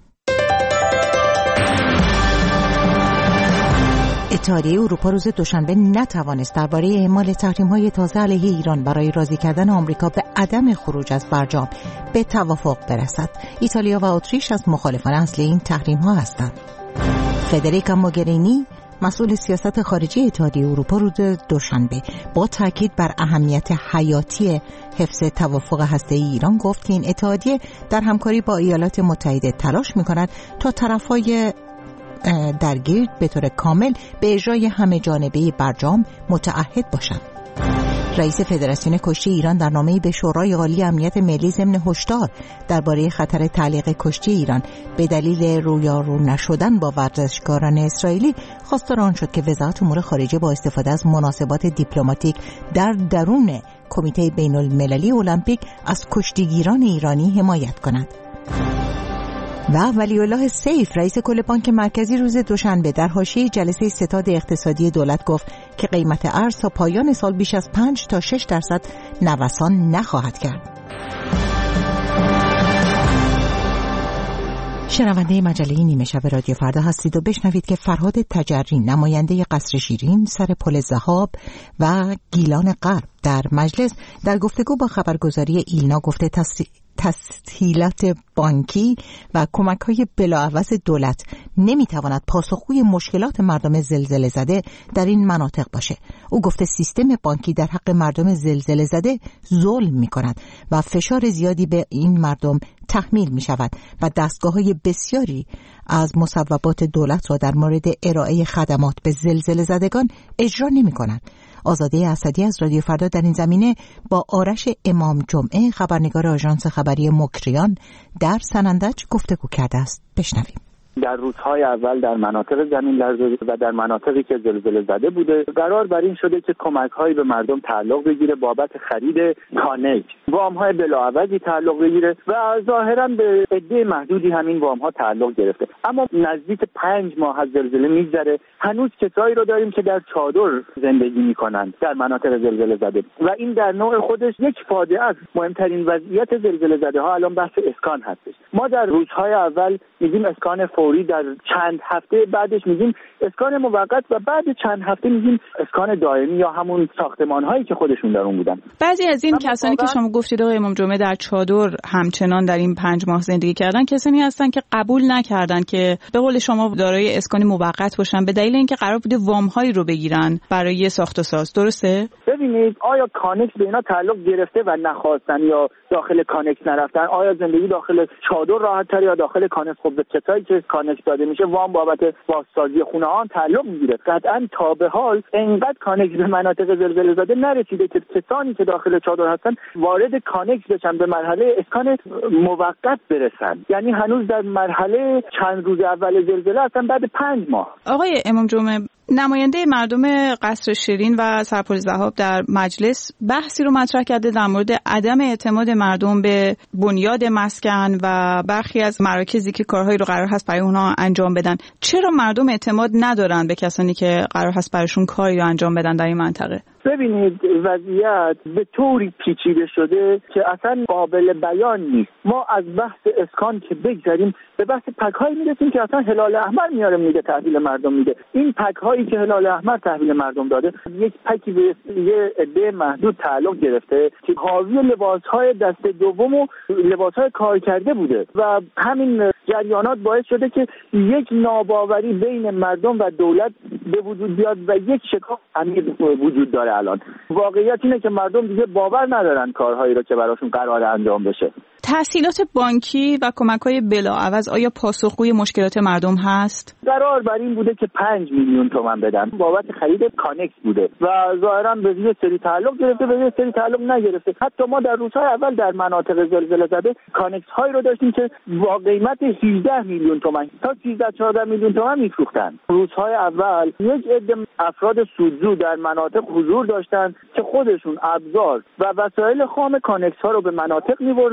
اتحادیه اروپا روز دوشنبه نتوانست درباره اعمال تحریم‌های تازه علیه ایران برای راضی کردن آمریکا به عدم خروج از برجام به توافق برسد. ایتالیا و اتریش از مخالفان اصلی این تحریم‌ها هستند. فدریکا موگرینی، مسئول سیاست خارجی اتحادیه اروپا، روز دوشنبه با تاکید بر اهمیت حیاتی حفظ توافق هسته‌ای ایران گفت که این اتحادیه در همکاری با ایالات متحده تلاش می‌کند تا طرف‌های درگیر به طور کامل به اجرای همه جانبه برجام متعهد باشند. رئیس فدراسیون کشتی ایران در نامه‌ای به شورای عالی امنیت ملی ضمن هشدار درباره خطر تعلیق کشتی ایران به دلیل رویارو نشدن با ورزشکاران اسرائیلی خواستار آن شد که وزارت امور خارجه با استفاده از مناسبات دیپلماتیک در درون کمیته بین‌المللی المپیک از کشتیگیران ایرانی حمایت کند. و ولی‌الله سیف، رئیس کل بانک مرکزی، روز دوشنبه در حاشیه جلسه ستاد اقتصادی دولت گفت که قیمت ارز تا پایان سال بیش از پنج تا شش درصد نوسان نخواهد کرد. شنونده مجله نیمه شب رادیو فردا هستید و بشنوید که فرهاد تجری، نماینده قصر شیرین، سر پل ذهاب و گیلان غرب در مجلس در گفتگو با خبرگزاری ایلنا گفته تص... تسهیلات بانکی و کمک‌های بلاعوض دولت نمی‌تواند پاسخگوی مشکلات مردم زلزله زده در این مناطق باشه. او گفته سیستم بانکی در حق مردم زلزله زده ظلم می‌کند و فشار زیادی به این مردم تحمیل می‌شود و دستگاه‌های بسیاری از مصوبات دولت را در مورد ارائه خدمات به زلزله زدگان اجرا نمی‌کنند. آزاده اسدی از رادیو فردا در این زمینه با آرش امام جمعه، خبرنگار آژانس خبری مکریان در سنندج گفتگو کرده است. بشنویم. در روزهای اول در مناطق زمین لرزه و در مناطقی که زلزله زده بوده قرار بر این شده که کمک‌هایی به مردم تعلق بگیره بابت خرید کانک، وام‌های بلاعوضی تعلق بگیره و ظاهراً به عده محدودی همین وام‌ها تعلق گرفته. اما نزدیک پنج ماه از زلزله می‌گذره، هنوز کسایی رو داریم که در چادر زندگی می‌کنند در مناطق زلزله زده و این در نوع خودش یک فاجعه است. مهمترین وضعیت زلزله زده‌ها الان بحث اسکان هستش. ما در روزهای اول میگیم اسکان فوری، در چند هفته بعدش میگیم اسکان موقت و بعد چند هفته میگیم اسکان دائمی یا همون ساختمان‌هایی که خودشون در اون بودن. بعضی از این کسانی که شما گفتید آقای امام جمعه در چادر همچنان در این پنج ماه زندگی کردن، کسانی هستن که قبول نکردن که به قول شما دارای اسکان موقت باشن به دلیل اینکه قرار بوده وام‌هایی رو بگیرن برای ساخت و ساز. درسته؟ ببینید آیا کانکس به اینا تعلق گرفته و نخواستن یا داخل کانکس نرفتن؟ آیا زندگی داخل چادر راحت‌تر یا داخل کانکس؟ خب به کسایی که کانکس داده میشه وام بابت بازسازی خونه ها تعلق میگیره. قطعاً تا به حال انقدر کانکس به مناطق زلزله زده نرسیده که کسانی که داخل چادر هستن وارد کانکس بشن، به مرحله اسکان موقت برسن. یعنی هنوز در مرحله چند روز اول زلزله هستن بعد پنج ماه. آقای امام جمعه، نماینده مردم قصر شیرین و سرپل ذهاب در مجلس بحثی رو مطرح کرده در مورد عدم اعتماد مردم به بنیاد مسکن و برخی از مراکزی که کارهایی رو قرار هست برای اونها انجام بدن. چرا مردم اعتماد ندارن به کسانی که قرار هست براشون کاری رو انجام بدن در این منطقه؟ ببینید وضعیت به طوری پیچیده شده که اصلا قابل بیان نیست. ما از بحث اسکان که بگذاریم به بحث پک‌هایی میرسیم که اصلا هلال احمر میاره میده تحویل مردم میده. این پک‌هایی که هلال احمر تحویل مردم داده یک پکی به یه عده محدود تعلق گرفته که حاوی لباس‌های دست دوم و لباس‌های کارکرده بوده و همین جریانات باعث شده که یک ناباوری بین مردم و دولت به وجود بیاد و یک شکاف عمیق وجود داره. الان واقعیت اینه که مردم دیگه باور ندارن کارهایی رو که براشون قرار انجام بشه. تسهیلات بانکی و کمک‌های بلاعوض آیا پاسخگوی مشکلات مردم هست؟ قرار بر این بوده که پنج میلیون تومان بدن بابت خرید کانکس بوده و ظاهراً به یه سری تعلق گرفته به یه سری تعلق نگرفته. حتی ما در روزهای اول در مناطق زلزله زده کانکس هایی رو داشتیم که با قیمت هجده میلیون تومان تا سیزده چهارده میلیون تومان میفروختن. روزهای اول یک عده افراد سودجو در مناطق حضور داشتن که خودشون ابزار و وسایل خام کانکس ها رو به مناطق می‌بردن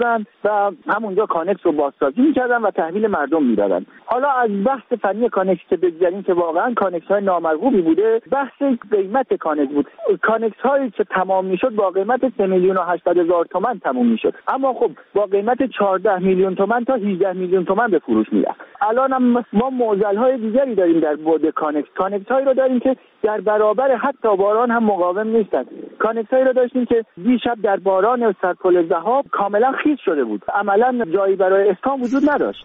و همونجا کانکس رو بازسازی میکردن و تحویل مردم میدادن. حالا از بحث فنی کانکس که بگذاریم که واقعا کانکس های نامرغوبی بوده، بحث قیمت کانکس بود. کانکس هایی که تمام میشد با قیمت سه میلیون و هشتصد هزار تومان تمام میشد، اما خب با قیمت چهارده میلیون تومان تا هجده میلیون تومان به فروش میرفت. الان هم ما معضل های دیگری داریم در بعد کانکس. کانکس هایی رو داریم که در برابر حتی باران هم مقاوم نیستند. کانکس هایی رو داشتیم که دیشب در باران سرپل ذهاب کاملا خیس شده بود، عملا جایی برای اسکان وجود نداشت.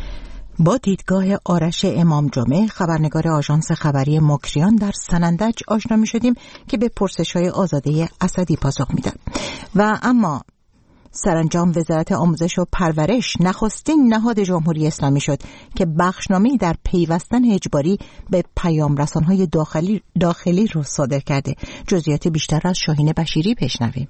با دیدگاه آرش امام جمعه، خبرنگار آژانس خبری مکریان در سنندج آشنا می شدیم که به پرسش‌های آزاده اسدی پاسخ میداد. و اما سرانجام وزارت آموزش و پرورش نخستین نهاد جمهوری اسلامی شد که بخشنامه‌ای در پیوستن اجباری به پیام رسان‌های داخلی داخلی رو صادر کرده. جزئیات بیشتر از شاهین بشیری بشنویم.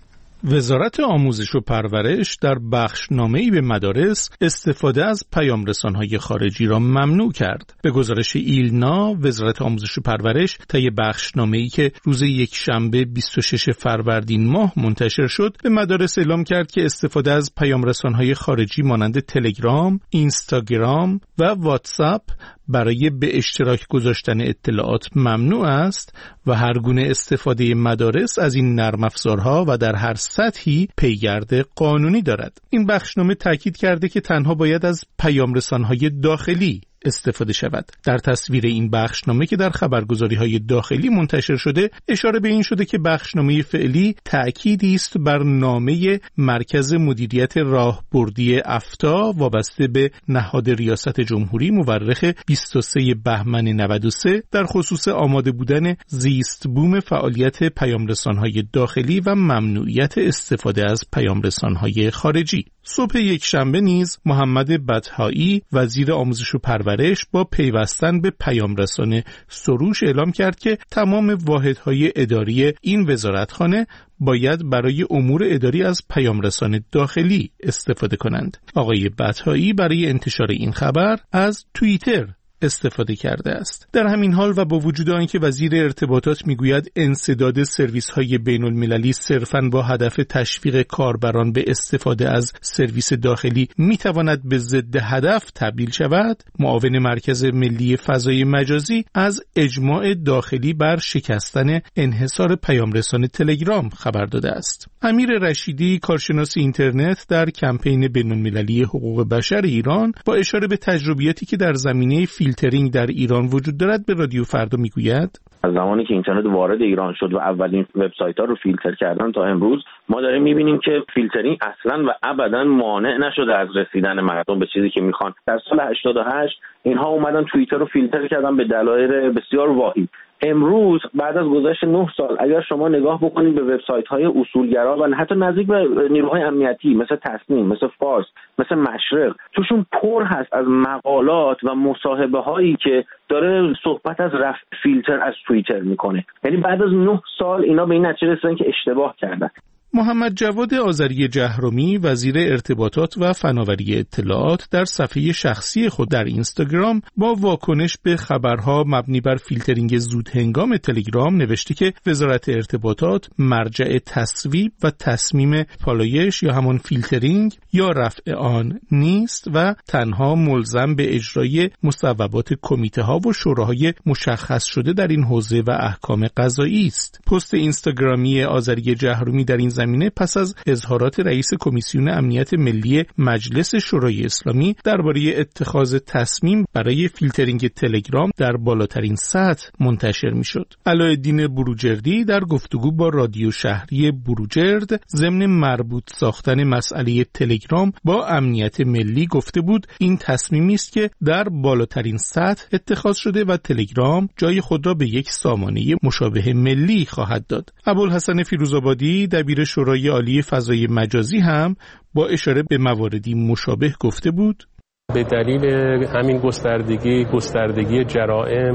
وزارت آموزش و پرورش در بخشنامه‌ای به مدارس استفاده از پیام‌رسان‌های خارجی را ممنوع کرد. به گزارش ایلنا، وزارت آموزش و پرورش طی بخشنامه‌ای که روز یکشنبه بیست و شش فروردین ماه منتشر شد، به مدارس اعلام کرد که استفاده از پیام‌رسان‌های خارجی مانند تلگرام، اینستاگرام و واتساپ برای به اشتراک گذاشتن اطلاعات ممنوع است و هر گونه استفاده مدارس از این نرم افزارها و در هر سطحی پیگرد قانونی دارد. این بخشنامه تاکید کرده که تنها باید از پیام‌رسان‌های داخلی استفاده شود. در تصویر این بخشنامه که در خبرگزاری‌های داخلی منتشر شده، اشاره به این شده که بخشنامه فعلی تأکیدی است بر نامه مرکز مدیریت راهبردی افتا وابسته به نهاد ریاست جمهوری مورخ بیست و سوم بهمن نود و سه در خصوص آماده بودن زیست بوم فعالیت پیام‌رسان‌های داخلی و ممنوعیت استفاده از پیام‌رسان‌های خارجی. صبح یک شنبه نیز محمد بطحایی وزیر آموزش و پرورش با پیوستن به پیام‌رسان سروش اعلام کرد که تمام واحدهای اداری این وزارتخانه باید برای امور اداری از پیام‌رسان داخلی استفاده کنند. آقای بطحایی برای انتشار این خبر از توییتر استفاده کرده است. در همین حال و با وجود آنکه وزیر ارتباطات میگوید انسداد سرویس‌های بین‌المللی صرفاً با هدف تشویق کاربران به استفاده از سرویس داخلی میتواند به ضد هدف تبدیل شود، معاون مرکز ملی فضای مجازی از اجماع داخلی بر شکستن انحصار پیام‌رسان تلگرام خبر داده است. امیر رشیدی، کارشناس اینترنت در کمپین بین‌المللی حقوق بشر ایران، با اشاره به تجربیاتی که در زمینه فیلترینگ در ایران وجود دارد به رادیو فردا میگوید: از زمانی که اینترنت وارد ایران شد و اولین وبسایت‌ها رو فیلتر کردن تا امروز، ما داریم می‌بینیم که فیلترینگ اصلاً و ابداً مانع نشده از رسیدن مردم به چیزی که می‌خوان. در سال هشتاد و هشت اینها اومدن توییتر رو فیلتر کردن به دلایل بسیار واهی. امروز بعد از گذشت نه سال اگر شما نگاه بکنید به وبسایت‌های اصولگرا و حتی نزدیک به نیروهای امنیتی مثل تصنیم، مثل فارس، مثل مشرق، توشون پر هست از مقالات و مصاحبه‌هایی که داره صحبت از رفع فیلتر از توییتر میکنه. یعنی بعد از نه سال اینا به این نتیجه رسیدن که اشتباه کردن. محمد جواد آذری جهرمی، وزیر ارتباطات و فناوری اطلاعات، در صفحه شخصی خود در اینستاگرام با واکنش به خبرها مبنی بر فیلترینگ زودهنگام تلگرام نوشته که وزارت ارتباطات مرجع تصویب و تصمیم پالایش یا همان فیلترینگ یا رفع آن نیست و تنها ملزم به اجرای مصوبات کمیته ها و شوراهای مشخص شده در این حوزه و احکام قضایی است. پست اینستاگرامی آذری جهرمی در این زمینه پس از اظهارات رئیس کمیسیون امنیت ملی مجلس شورای اسلامی درباره اتخاذ تصمیم برای فیلترینگ تلگرام در بالاترین سطح منتشر میشد. علایالدین بروجردی در گفتگو با رادیو شهری بروجرد ضمن مربوط ساختن مسئله تلگرام با امنیت ملی گفته بود این تصمیمی است که در بالاترین سطح اتخاذ شده و تلگرام جای خود را به یک سامانه مشابه ملی خواهد داد. ابوالحسن فیروزآبادی دبیر شورای عالی فضای مجازی هم با اشاره به مواردی مشابه گفته بود: به دلیل همین گستردگی گستردگی جرائم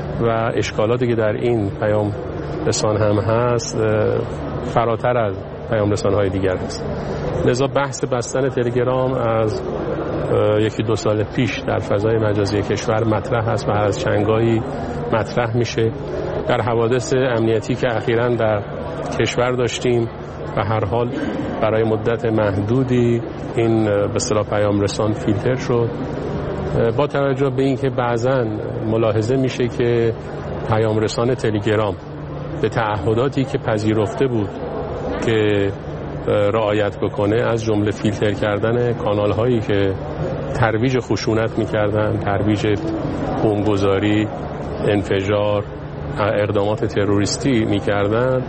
و اشکالاتی که در این پیام رسان هم هست فراتر از پیام رسان‌های دیگر هست. لذا بحث بستن تلگرام از یکی دو سال پیش در فضای مجازی کشور مطرح هست و از چندگاهی مطرح میشه. در حوادث امنیتی که اخیراً در کشور داشتیم به هر حال برای مدت محدودی این به اصطلاح پیام رسان فیلتر شد. با توجه به اینکه بعضاً ملاحظه میشه که پیام رسان تلگرام به تعهداتی که پذیرفته بود که رعایت بکنه، از جمله فیلتر کردن کانال هایی که ترویج خشونت میکردن، ترویج بمبگذاری، انفجار، اقدامات تروریستی میکردن،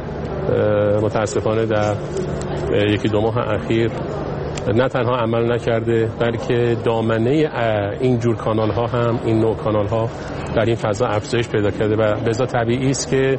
متاسفانه در یکی دو ماه اخیر نه تنها عمل نکرده بلکه دامنه این جور کانال ها هم، این نوع کانال ها در این فضا افزایش پیدا کرده و لذا طبیعی است که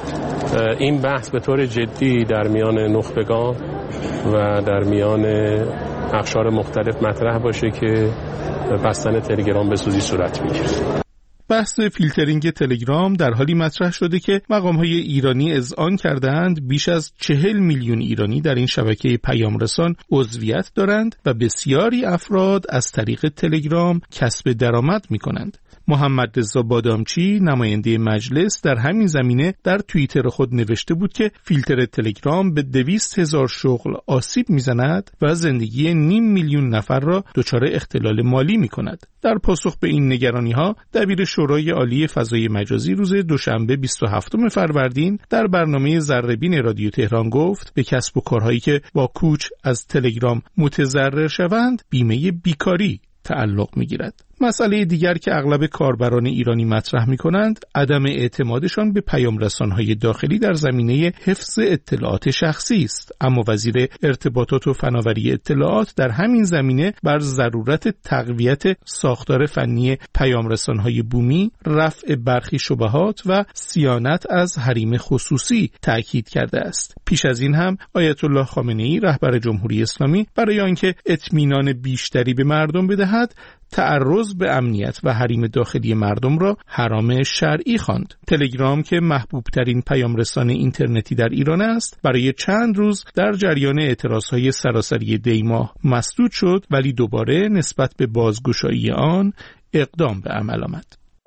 این بحث به طور جدی در میان نخبگان و در میان اقشار مختلف مطرح باشه که بستن تلگرام به سوزی صورت میگیره. بحث فیلترینگ تلگرام در حالی مطرح شده که مقام‌های ایرانی اذعان کردند بیش از چهل میلیون ایرانی در این شبکه پیام رسان عضویت دارند و بسیاری افراد از طریق تلگرام کسب درآمد می‌کنند. محمد رضا بادامچی نماینده مجلس در همین زمینه در توییتر خود نوشته بود که فیلتر تلگرام به دویست هزار شغل آسیب میزند و زندگی نیم میلیون نفر را دچار اختلال مالی میکند. در پاسخ به این نگرانی ها دبیر شورای عالی فضای مجازی روز دوشنبه بیست و هفتم فروردین در برنامه ذره‌بین رادیو تهران گفت به کسب و کارهایی که با کوچ از تلگرام متضرر شوند بیمه بیکاری تعلق میگیرد. مسئله دیگر که اغلب کاربران ایرانی مطرح می‌کنند عدم اعتمادشان به پیام رسان‌های داخلی در زمینه حفظ اطلاعات شخصی است، اما وزیر ارتباطات و فناوری اطلاعات در همین زمینه بر ضرورت تقویت ساختار فنی پیام رسان‌های بومی، رفع برخی شبهات و صیانت از حریم خصوصی تأکید کرده است. پیش از این هم آیت الله خامنه‌ای رهبر جمهوری اسلامی برای آنکه اطمینان بیشتری به مردم بدهد تعرض به امنیت و حریم داخلی مردم را حرام شرعی خواند. تلگرام که محبوب ترین پیام رسان اینترنتی در ایران است، برای چند روز در جریان اعتراضهای سراسری دی ماه مسدود شد، ولی دوباره نسبت به بازگشایی آن اقدام به عمل آمد.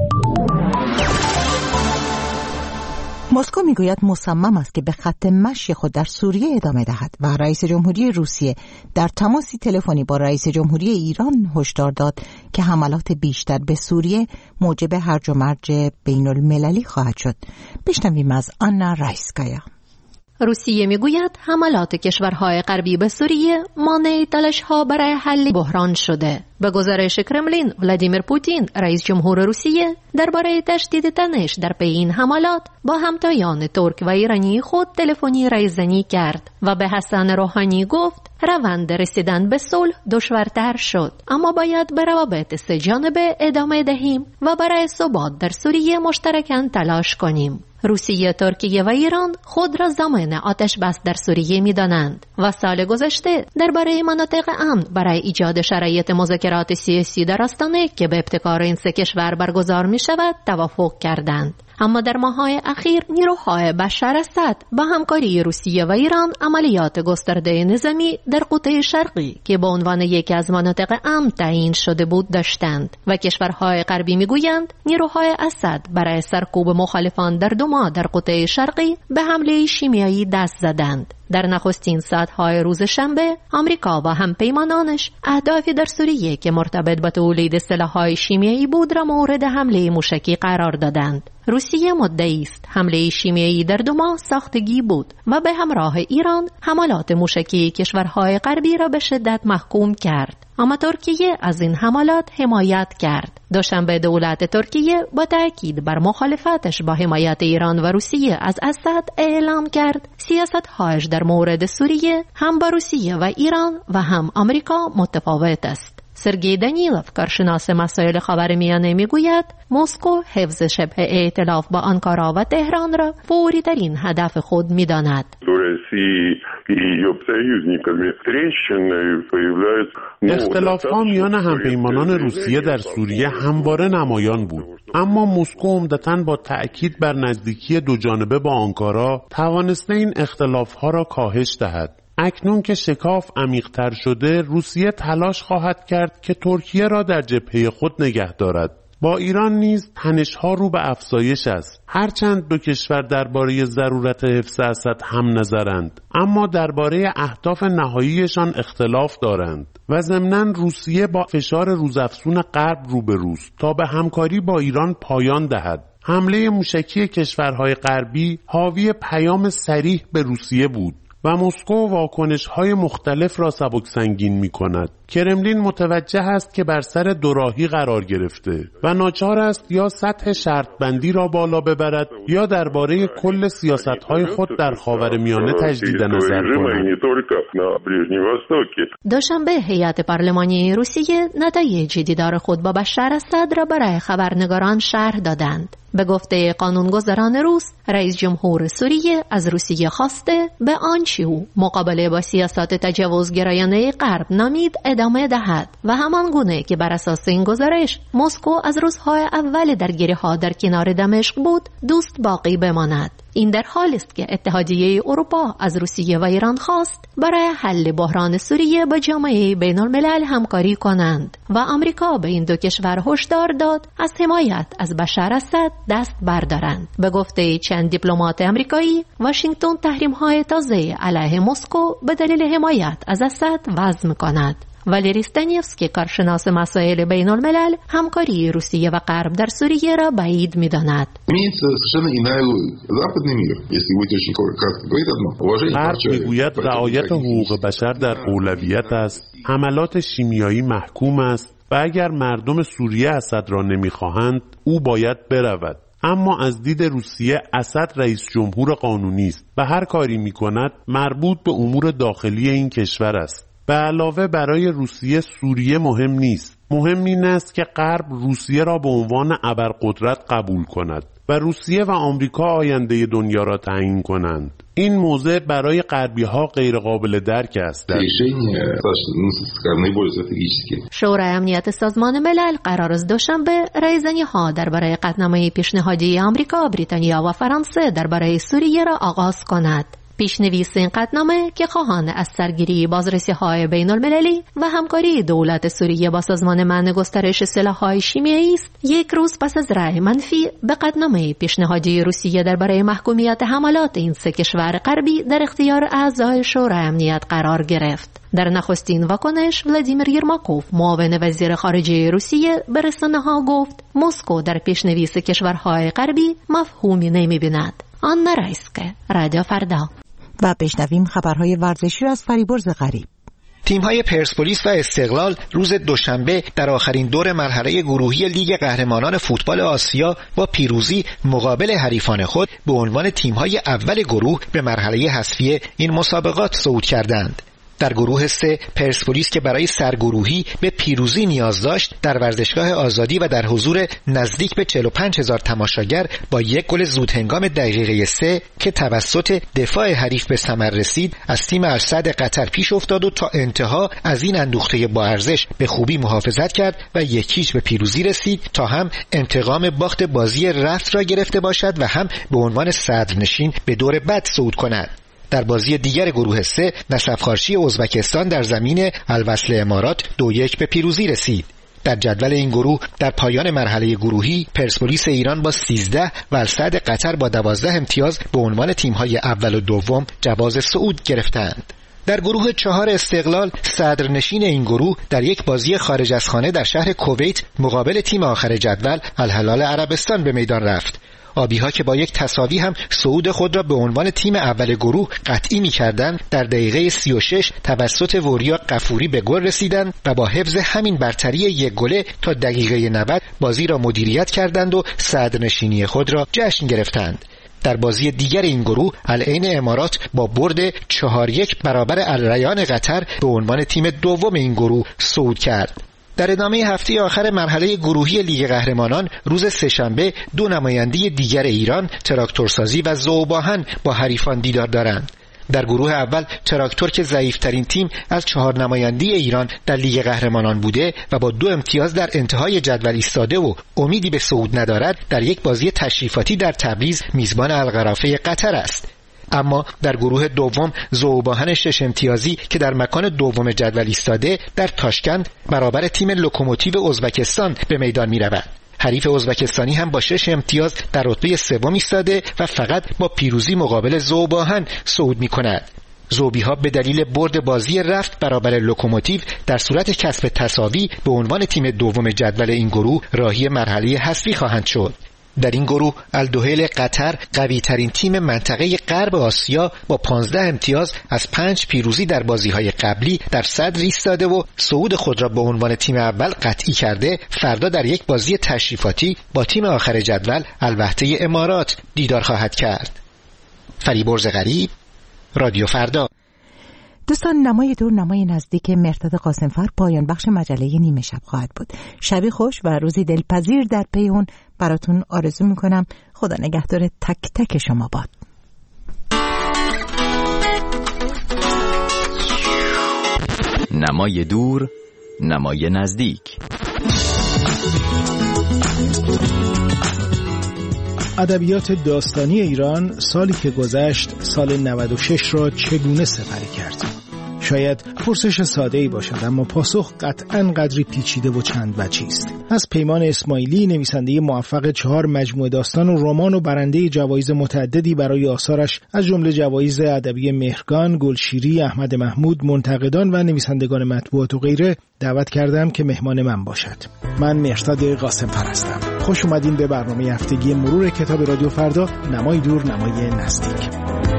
مسکو میگوید مصمم است که به خط مشی خود در سوریه ادامه دهد و رئیس جمهوری روسیه در تماسی تلفنی با رئیس جمهوری ایران هشدار داد که حملات بیشتر به سوریه موجب هرج و مرج بین المللی خواهد شد. بشنویم از آنا رایسکایا. روسیه میگوید حملات کشورهای غربی به سوریه مانع تلاش‌ها برای حل بحران شده. به گزارش کرملین، ولادیمیر پوتین، رئیس جمهور روسیه، درباره تشدید تنش در پی این حملات با همتایان ترک و ایرانی خود تلفنی رایزنی کرد و به حسن روحانی گفت روند رسیدن به صلح دشوارتر شد، اما باید به روابط سه جانبه ادامه دهیم و برای ثبات در سوریه مشترکاً تلاش کنیم. روسیه، ترکیه و ایران خود را ضامن آتش بس در سوریه می‌دانند و سال گذشته درباره مناطق امن برای ایجاد شرایط مذاکرات سیاسی در آستانه که به ابتکار این سه کشور برگزار می‌شود توافق کردند. اما در ماه‌های اخیر نیروهای بشار اسد با همکاری روسیه و ایران عملیات گسترده نظامی در قطب شرقی که به عنوان یکی از مناطق امن تعیین شده بود داشتند و کشورهای غربی میگویند نیروهای اسد برای سرکوب مخالفان در دو ماه در قطب شرقی به حمله شیمیایی دست زدند. در نخستین ساعت‌های روز شنبه آمریکا و همپیمانانش اهدافی در سوریه که مرتبط با تولید سلاح‌های شیمیایی بود را مورد حمله موشکی قرار دادند. روسیه مدعی است حمله شیمیایی در دو ماه ساختگی بود و به همراه ایران حملات موشکی کشورهای غربی را به شدت محکوم کرد. اما ترکیه از این حملات حمایت کرد. دوشنبه دولت ترکیه با تأکید بر مخالفتش با حمایت ایران و روسیه از اسد اعلام کرد سیاست‌هایش در مورد سوریه هم با روسیه و ایران و هم آمریکا متفاوت است. سرگئی دانیلوف، کارشناس مسائل خاورمیانه، میگوید مسکو حفظ شبه ائتلاف با آنکارا و تهران را فوری ترین هدف خود می‌داند. اختلاف‌ها میان همپیمانان روسیه در سوریه همواره نمایان بود، اما مسکو عمدتاً با تأکید بر نزدیکی دو جانبه با آنکارا توانسته این اختلاف‌ها را کاهش دهد. اکنون که شکاف عمیق‌تر شده، روسیه تلاش خواهد کرد که ترکیه را در جبهه خود نگه دارد. با ایران نیز تنش‌ها رو به افزایش است. هرچند دو کشور درباره ضرورت حفظ اسد هم نظرند، اما درباره اهداف نهاییشان اختلاف دارند و ضمناً روسیه با فشار روزافزون غرب روبروست تا به همکاری با ایران پایان دهد. حمله موشکی کشورهای غربی حاوی پیام صریح به روسیه بود و مسکو واکنش‌های مختلف را سبکسنگین می‌کند. کرملین متوجه است که بر سر دوراهی قرار گرفته و ناچار است یا سطح شرطبندی را بالا ببرد یا درباره کل سیاست‌های خود در خاورمیانه تجدید نظر کند. دوشنبه هیئت پارلمانی روسیه نتایج دیدار خود با بشار اسد را برای خبرنگاران شرح دادند. به گفته قانونگذاران روس، رئیس جمهور سوریه از روسیه خواسته به آنچه او مقابله با سیاست تجاوزگرایانه غرب نامید ادامه دهد و همان گونه که بر اساس این گزارش مسکو از روزهای اول درگیری‌ها در کنار دمشق بود دوست باقی بماند. این در حالی است که اتحادیه اروپا از روسیه و ایران خواست برای حل بحران سوریه با جامعه بین الملل همکاری کنند و آمریکا به این دو کشور هشدار داد از حمایت از بشار اسد دست بردارند. به گفته چند دیپلمات آمریکایی، واشنگتن تحریم‌های تازه علیه مسکو به دلیل حمایت از اسد وضع می‌کند. والری استانیفسکی، کارشناس مسائل بین الملل، همکاری روسیه و غرب در سوریه را بعید می‌داند. غرب میگوید رعایت حقوق بشر در اولویت است، حملات شیمیایی محکوم است و اگر مردم سوریه اسد را نمی‌خواهند او باید برود. اما از دید روسیه اسد رئیس جمهور قانونی است و هر کاری می‌کند مربوط به امور داخلی این کشور است. به علاوه برای روسیه سوریه مهم نیست. مهم این است که غرب روسیه را به عنوان ابرقدرت قبول کند و روسیه و آمریکا آینده دنیا را تعیین کنند. این موضع برای غربی‌ها غیر قابل درک است. شورای امنیت سازمان ملل قرار است دوشنبه رایزنی‌ها درباره قطعنامه پیشنهادی آمریکا، بریتانیا و فرانسه درباره سوریه را آغاز کند. پیشنویس این قطعنامه که خواهان از سرگیری بازرسی‌های بین المللی و همکاری دولت سوریه با سازمان منع گسترش سلاح‌های شیمیایی است، یک روز پس از رأی منفی به قطعنامه پیشنهادی روسیه درباره محکومیت حملات این سه کشور غربی در اختیار اعضای شورای امنیت قرار گرفت. در نخستین واکنش ولادیمیر یرماکوف، معاون وزیر خارجه روسیه، به رسانه‌ها گفت مسکو در پیشنویس کشورهای غربی مفهومی نمی‌بیند. آنا رایسکه، رادیو فردا. و بشنویم خبرهای ورزشی را از فریبرز غریب. تیم‌های پرسپولیس و استقلال روز دوشنبه در آخرین دور مرحله گروهی لیگ قهرمانان فوتبال آسیا با پیروزی مقابل حریفان خود به عنوان تیم‌های اول گروه به مرحله حذفی این مسابقات صعود کردند. در گروه سه پرسپولیس که برای سرگروهی به پیروزی نیاز داشت در ورزشگاه آزادی و در حضور نزدیک به چهل و پنج هزار تماشاگر با یک گل زودهنگام دقیقه سه که توسط دفاع حریف به ثمر رسید از تیم السد قطر پیش افتاد و تا انتها از این اندوخته با ارزش به خوبی محافظت کرد و یکیچ به پیروزی رسید تا هم انتقام باخت بازی رفت را گرفته باشد و هم به عنوان صدرنشین به دور بعد صعود کند. در بازی دیگر گروه سه نسفخارشی ازبکستان در زمین الوصل امارات دو یک به پیروزی رسید. در جدول این گروه در پایان مرحله گروهی پرسپولیس ایران با سیزده و السد قطر با دوازده امتیاز به عنوان تیم‌های اول و دوم جواز صعود گرفتند. در گروه چهار استقلال صدرنشین این گروه در یک بازی خارج از خانه در شهر کویت مقابل تیم آخر جدول الهلال عربستان به میدان رفت. آبی‌ها که با یک تساوی هم صعود خود را به عنوان تیم اول گروه قطعی می‌کردند، در دقیقه سی و شش توسط وریا قفوری به گل رسیدند و با حفظ همین برتری یک گله تا دقیقه نود بازی را مدیریت کردند و صدرنشینی خود را جشن گرفتند. در بازی دیگر این گروه العین امارات با برد چهار یک برابر الریان قطر به عنوان تیم دوم این گروه صعود کرد. در ادامه هفته آخر مرحله گروهی لیگ قهرمانان روز سه‌شنبه دو نماینده دیگر ایران، تراکتورسازی و ذوباهن با حریفان دیدار دارند. در گروه اول تراکتور که ضعیف‌ترین تیم از چهار نماینده ایران در لیگ قهرمانان بوده و با دو امتیاز در انتهای جدول ایستاده و امیدی به صعود ندارد، در یک بازی تشریفاتی در تبریز میزبان القرافه قطر است. اما در گروه دوم ذوباهن شش امتیازی که در مکان دوم جدول ایستاده در تاشکند برابر تیم لوکوموتیو ازبکستان به میدان می رود. حریف ازبکستانی هم با شش امتیاز در رتبه سوم ایستاده و فقط با پیروزی مقابل ذوباهن صعود می‌کند. ذوبی‌ها به دلیل برد بازی رفت برابر لوکوموتیو در صورت کسب تساوی به عنوان تیم دوم جدول این گروه راهی مرحله حذفی خواهند شد. در این گروه الدوحیل قطر قوی ترین تیم منطقه غرب آسیا با پانزده امتیاز از پنج پیروزی در بازی‌های قبلی در صدر ایستاده و صعود خود را به عنوان تیم اول قطعی کرده. فردا در یک بازی تشریفاتی با تیم آخر جدول الوحده امارات دیدار خواهد کرد. فریبرز غریب، رادیو فردا. دوستان، نمای دور نمای نزدیک مهرداد قاسمفر پایان بخش مجله نیمه شب خواهد بود. شبی خوش و روزی دلپذیر در پی اون براتون آرزو میکنم. خدا نگهدار تک تک شما باد. نمای دور نمای نزدیک. ادبیات داستانی ایران سالی که گذشت، سال نود و شش را چگونه سپری کرد؟ شاید پرسش ساده‌ای باشد، اما پاسخ قطعاً قدری پیچیده و چند وجهی است. از پیمان اسماعیلی، نویسنده موفق چهار مجموعه داستان و رمان و برنده جوایز متعددی برای آثارش از جمله جوایز ادبی مهرگان، گلشیری، احمد محمود، منتقدان و نویسندگان مطبوعات و غیره، دعوت کردم که مهمان من باشد. من مهرداد قاسمفر هستم. خوش اومدین به برنامه هفتگی مرور کتاب رادیو فردا، نمای دور نمای نزدیک.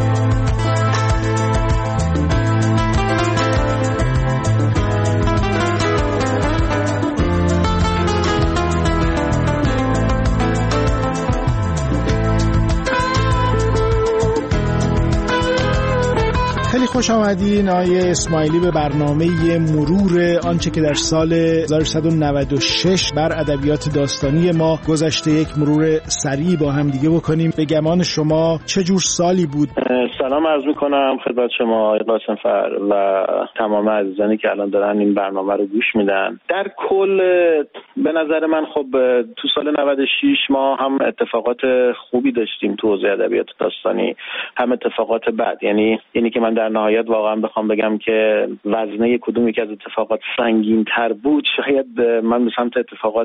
خوش آمدین آقای اسماعیلی به برنامه مرور آنچه که در سال هزار و سیصد و نود و شش بر ادبیات داستانی ما گذشته. یک مرور سریع با هم دیگه بکنیم. به گمان شما چه جور سالی بود؟ سلام عرض می‌کنم خدمت شما آقای قاسمفر و تمام عزیزانی که الان دارن این برنامه رو گوش میدن. در کل به نظر من خب تو سال نود و شش ما هم اتفاقات خوبی داشتیم تو حوزه ادبیات داستانی، هم اتفاقات بد. یعنی یعنی که من در نهایت واقعا بخوام بگم که وزنه کدوم یک از اتفاقات سنگین تر بود، شاید من به سمت اتفاقات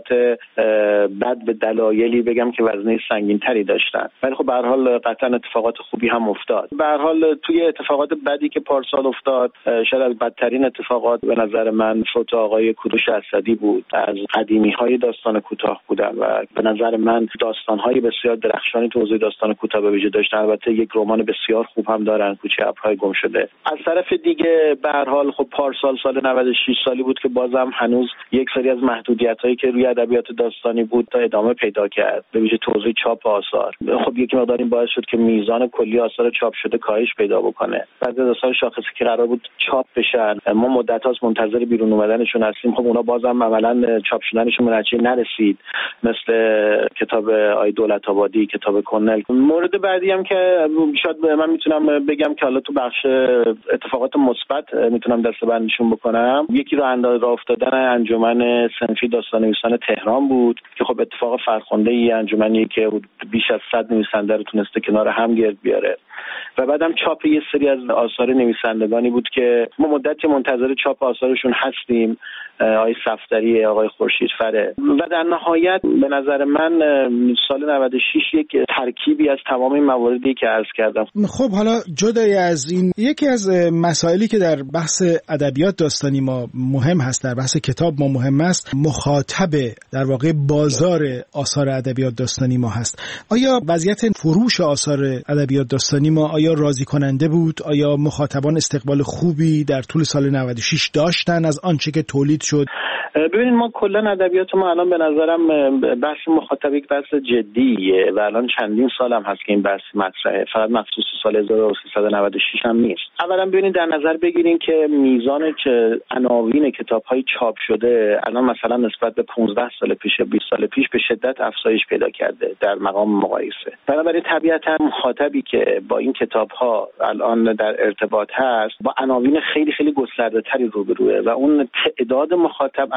بد به دلایلی بگم که وزنه سنگین تری داشتن، ولی خب به هر حال قطعا اتفاقات خوبی هم افتاد. به هر حال توی اتفاقات بدی که پارسال افتاد، شاید از بدترین اتفاقات به نظر من فوت آقای کوروش اسدی بود. از قدیمی‌های داستان کوتاه بودن و به نظر من داستان‌های بسیار درخشانی تو حوزه داستان کوتاه به ویژه داشتن. البته یک رمان بسیار خوب هم دارن، کوچه ابرهای گم شده. از طرف دیگه به هر حال خب پارسال سال نود و شش سالی بود که بازم هنوز یک سری از محدودیت‌هایی که روی ادبیات داستانی بود تا ادامه پیدا کرد، به ویژه توزیع چاپ آثار. خب یک مقدار این باعث شد که میزان کلی آثار چاپ شده کاهش پیدا بکنه. بعضی از آثار شاخصی که قرار بود چاپ بشن، ما مدت‌هاست منتظر بیرون اومدنشون هستیم. خب اونا بازم عملاً چاپ شدنشون به نتیجه نرسید، مثل کتاب آی دولت آبادی، کتاب کنل. مورد بعدی هم که شاید من میتونم بگم که حالا تو بخش اتفاقات مثبت میتونم دسته‌بندیشون بکنم، یکی رو انداز راه افتادن انجمن صنفی داستان‌نویسان تهران بود که خب اتفاق فرخنده‌ای، انجمنی که بیش از صد نویسنده رو تونسته کنار هم گرد بیاره. و بعدم چاپ یه سری از آثار نویسندگانی بود که ما مدتی منتظر چاپ آثارشون هستیم، آقای صفدری، آقای خورشیدفره. و در نهایت به نظر من سال نود و شش یک ترکیبی از تمام این مواردی که عرض کردم. خب حالا جدای از این، یکی از مسائلی که در بحث ادبیات داستانی ما مهم هست، در بحث کتاب ما مهم است، مخاطب در واقع بازار آثار ادبیات داستانی ما هست. آیا وضعیت فروش آثار ادبیات داستانی ما آیا راضی کننده بود؟ آیا مخاطبان استقبال خوبی در طول سال نود و شش داشتن از آنچه که تولید شد؟ ببینید ما کلا ادبیات ما الان به نظرم بحث مخاطب یک بحث جدیه و الان چندین سال هم هست که این بحث مطرحه، فقط مخصوص سال هزار و سیصد و نود و شش هم نیست. اولا ببینید در نظر بگیریم که میزان که عناوین کتاب‌های چاپ شده الان مثلا نسبت به پانزده سال پیش، بیست سال پیش به شدت افزایش پیدا کرده در مقام مقایسه. بنابراین طبیعتا مخاطبی که با این کتاب‌ها الان در ارتباط هست با عناوین خیلی خیلی گسترده‌تری روبروه و اون تعداد مخاطب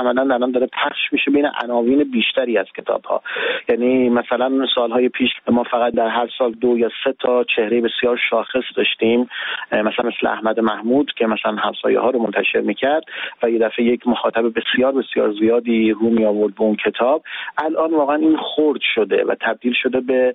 عملاً الان داره پخش میشه بین عناوین بیشتری از کتاب‌ها. یعنی مثلا سالهای پیش ما فقط در هر سال دو یا سه تا چهره بسیار شاخص داشتیم، مثلا مثل احمد محمود که مثلا همسایه ها رو منتشر میکرد و یه دفعه یک مخاطب بسیار بسیار زیادی رو می آورد به اون کتاب. الان واقعا این خرد شده و تبدیل شده به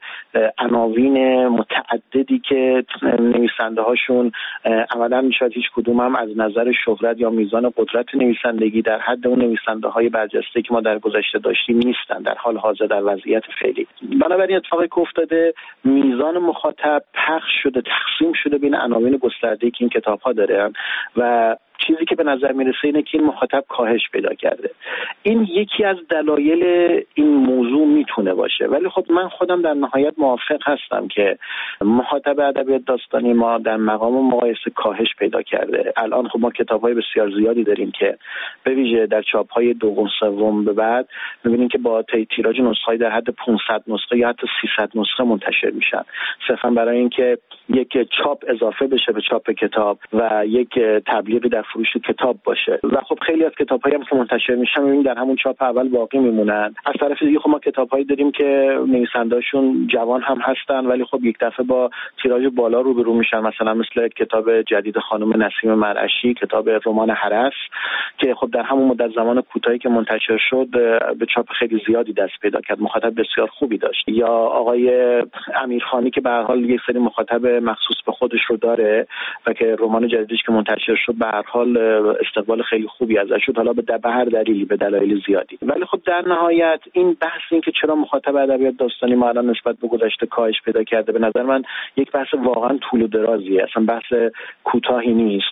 عناوین متعددی که نویسنده هاشون عملاً شاید هیچ کدوم هم از نظر شهرت یا میزان قدرت نویسندگی در حد اون نویسنده های برجسته که ما در گذشته داشتیم نیستن در حال حاضر در وضعیت فعلی. بنابراین اتفاقی که افتاده میزان مخاطب پخش شده، تقسیم شده بین عناوین گسترده‌ای که این کتاب‌ها دارن و چیزی که به نظر میرسه اینه که این مخاطب کاهش پیدا کرده. این یکی از دلایل این موضوع میتونه باشه، ولی خب من خودم در نهایت موافق هستم که مخاطب ادبیات داستانی ما در مقام مقایسه کاهش پیدا کرده. الان خب ما کتاب‌های بسیار زیادی داریم که به ویژه در چاپ‌های دوم سوم به بعد می‌بینیم که با تیراژ نسخه‌ای در حد پانصد نسخه یا حتی سیصد نسخه منتشر میشن، صرفاً برای اینکه یک چاپ اضافه بشه به چاپ کتاب و یک تبلیغی در فروش کتاب باشه. و خب خیلی از کتاب‌هایی هم که منتشر میشن می‌بینیم در همون چاپ اول باقی میمونن. از طرف دیگه خب ما کتاب‌هایی داریم که نویسنده‌شون جوان هم هستن ولی خب یک دفعه با تیراژ بالا روبرو میشن، مثلا مثل کتاب جدید خانم نسیم مرعشی، کتاب رمان هرس که خب در همون مدت زمان کوتاهی که منتشر شد به چاپ خیلی زیادی دست پیدا کرد، مخاطب بسیار خوبی داشت. یا آقای امیرخانی که به هر حال یک سری مخاطب مخصوص به خودش رو داره و که رمان جدیدش که منتشر شد به هر حال استقبال خیلی خوبی ازش شد، حالا به هر دلیلی، به دلایل زیادی. ولی خب در نهایت این بحث این که چرا مخاطب ادبیات داستانی ما الان نسبت به گذشته کاهش پیدا کرده، به نظر من یک بحث واقعا طول و درازیه، اصلا بحث کوتاهی نیست.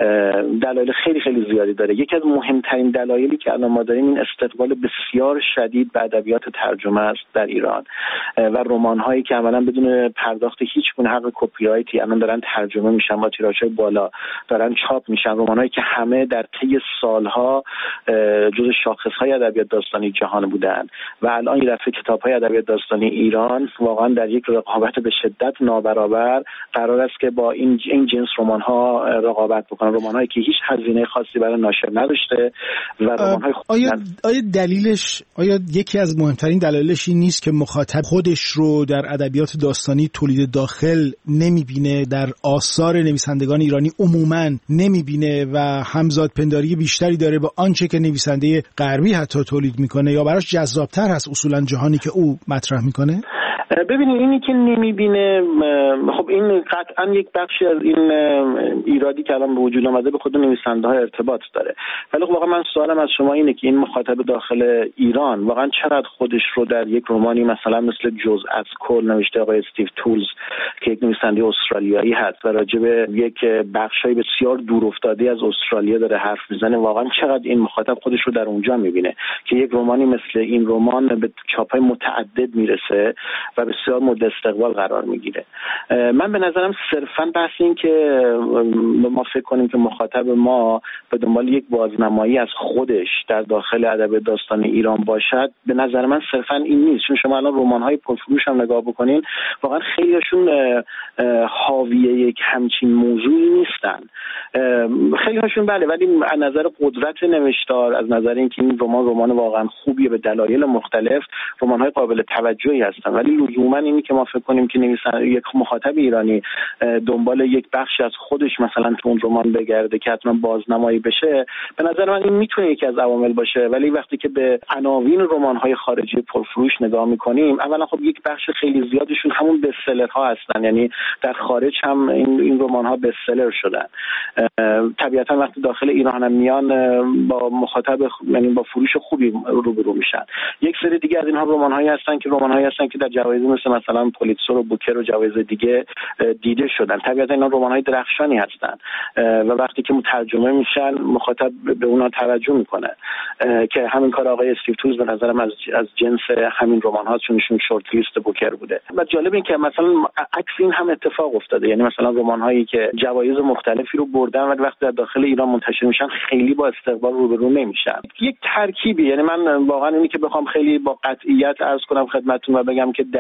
دلایل خیلی خیلی زیادی داره. یکی از مهمترین دلایلی که الان ما داریم این استقبال بسیار شدید به ادبیات ترجمه است در ایران و رمان‌هایی که عملاً بدون پرداخت هیچ گونه حق کپی رایتی الان دارن ترجمه میشن، با تیراژهای بالا دارن چاپ میشن، رمان‌هایی که همه در طی سالها جزو شاخص‌های ادبیات داستانی جهان بودن و الان یه دفعه کتاب‌های ادبیات داستانی ایران واقعا در یک رقابت به شدت نابرابر قرار است که با این این جنس رمان‌ها رقابت بکنن، رمان‌هایی که هیچ هزینه خاصی برای ناشر نداشته و رمان‌های آیا آیا دلیلش آیا یکی از مهمترین دلایلش این نیست که مخاطب خودش رو در ادبیات داستانی تولید داخل نمی‌بینه، در آثار نویسندگان ایرانی عموماً نمی‌بینه و همزاد پنداری بیشتری داره با آنچه که نویسنده غربی حتی تولید میکنه، یا براش جذابتر هست اصولا جهانی که او مطرح میکنه؟ ببینید اینی که نمیبینه، خب این قطعا یک بخشی از این ایرادی که الان به وجود آمده به خود نویسنده ها ارتباط داره. ولی خب واقعا من سوالم از شما اینه که این مخاطب داخل ایران واقعا چقدر خودش رو در یک رمانی مثلا مثل جزء از کل نوشته آقای استیو تولز که یک نویسنده استرالیایی هست و راجع به یک بخشای بسیار دور افتاده از استرالیا داره حرف میزنه، واقعا چقدر این مخاطب خودش رو در اونجا میبینه که یک رمانی مثل این رمان به چاپ‌های متعدد میرسه و بسیار مورد استقبال قرار میگیره. من به نظرم صرفاً بحث این که ما فکر کنیم که مخاطب ما به دنبال یک بازنمایی از خودش در داخل ادبیات داستانی ایران باشد، به نظر من صرفاً این نیست. چون شما الان رمان‌های پرفروش هم نگاه بکنین واقعا خیلیشون حاوی یک همچین موضوعی نیستن، خیلی هاشون بله، ولی از نظر قدرت نوشتار، از نظر اینکه این رمان رمان واقعا خوبیه به دلایل مختلف، رمان‌های قابل توجهی هستن، ولی لزوما اینی که ما فکر کنیم که نویسنده یک مخاطب ایرانی دنبال یک بخشی از خودش مثلا تو اون رمان بگرده که حتما بازنمایی بشه، به نظر من این میتونه یکی از عوامل باشه. ولی وقتی که به عناوین رمان‌های خارجی پرفروش نگاه می‌کنیم، اولا خب یک بخش خیلی زیادشون همون bestsellerها هستن، یعنی در خارج هم این این رمان‌ها bestseller شدن. طبیعتا وقتی داخل ایران هم میان با مخاطب یعنی با فروش خوبی روبرو میشن. یک سری دیگه از اینها رمان‌هایی هستن که رمان‌هایی هستن که در جوایز مثل مثلا پولیتزر و بوکر و جوایز دیگه دیده شدن. طبیعتا اینا رمان‌های درخشانی هستن و وقتی که ترجمه میشن مخاطب به اونها توجه میکنه که همین کار آقای استیو تولز به نظرم از از جنس همین رمان‌ها، چون ایشون شورت لیست بوکر بوده. و جالب این که مثلا عکس این هم اتفاق افتاده، یعنی مثلا رمان‌هایی که جوایز مختلفی رو بردن ولی وقتی در داخل ایران منتشر میشن خیلی با استقبال روبرو نمیشن. یک ترکیبی، یعنی من واقعا اینی که بخوام خیلی با قطعیت عرض کنم خدمتتون و بگم که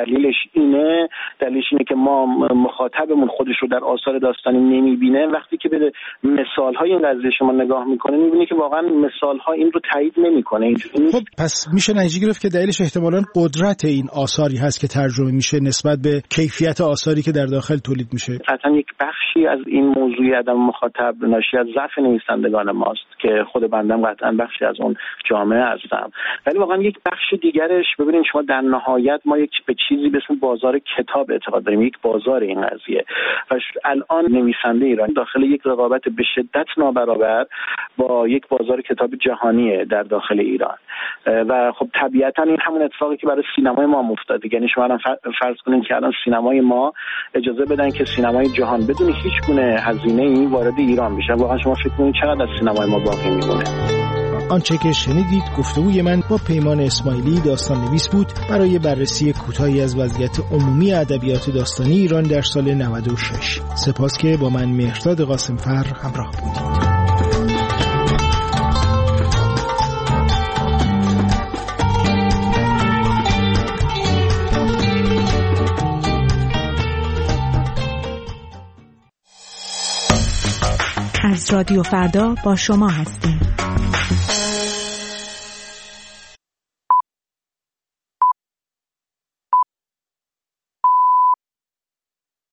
دلیلش اینه دلیلش اینه که ما مخاطبمون خودش رو در آثار داستانی نمیبینه. وقتی که به مثال‌های این قضیه شما نگاه میکنه میبینی که واقعا مثال‌ها این رو تایید نمیکنه. خب پس میشه نتیجه گرفت که دلیلش احتمالاً قدرت این آثاری هست که ترجمه میشه نسبت به کیفیت آثاری که در داخل تولید میشه. قطعاً یک بخشی از این موضوع عدم مخاطب ناشی از ضعف نویسندگان ماست که خود بندم قطعاً بخشی از اون جامعه هستم. ولی واقعا یک بخش دیگرش ببینید شما در نهایت ما یک به چیزی به اسم بازار کتاب اعتقاد داریم، یک بازار این قضیه و الان نویسنده ایرانی داخل یک رقابت به شدت نابرابر با یک بازار کتاب جهانیه در داخل ایران و خب طبیعتا این همون اتفاقی که برای سینمای ما افتاد. یعنی شما الان فرض کنید که الان سینمای ما اجازه بدن که سینمای جهان بدون هیچ گونه هزینه‌ای وارد ایران بشه. واقعا شما فکر کنید چقدر از سینمای ما باقی میمونه. آنچه که شنیدید گفتگوی من با پیمان اسماعیلی داستان نویس بود برای بررسی کوتاهی از وضعیت عمومی ادبیات داستانی ایران در سال نود و شش. سپاس که با من مهرداد قاسمفر همراه بودید. از رادیو فردا با شما هستیم.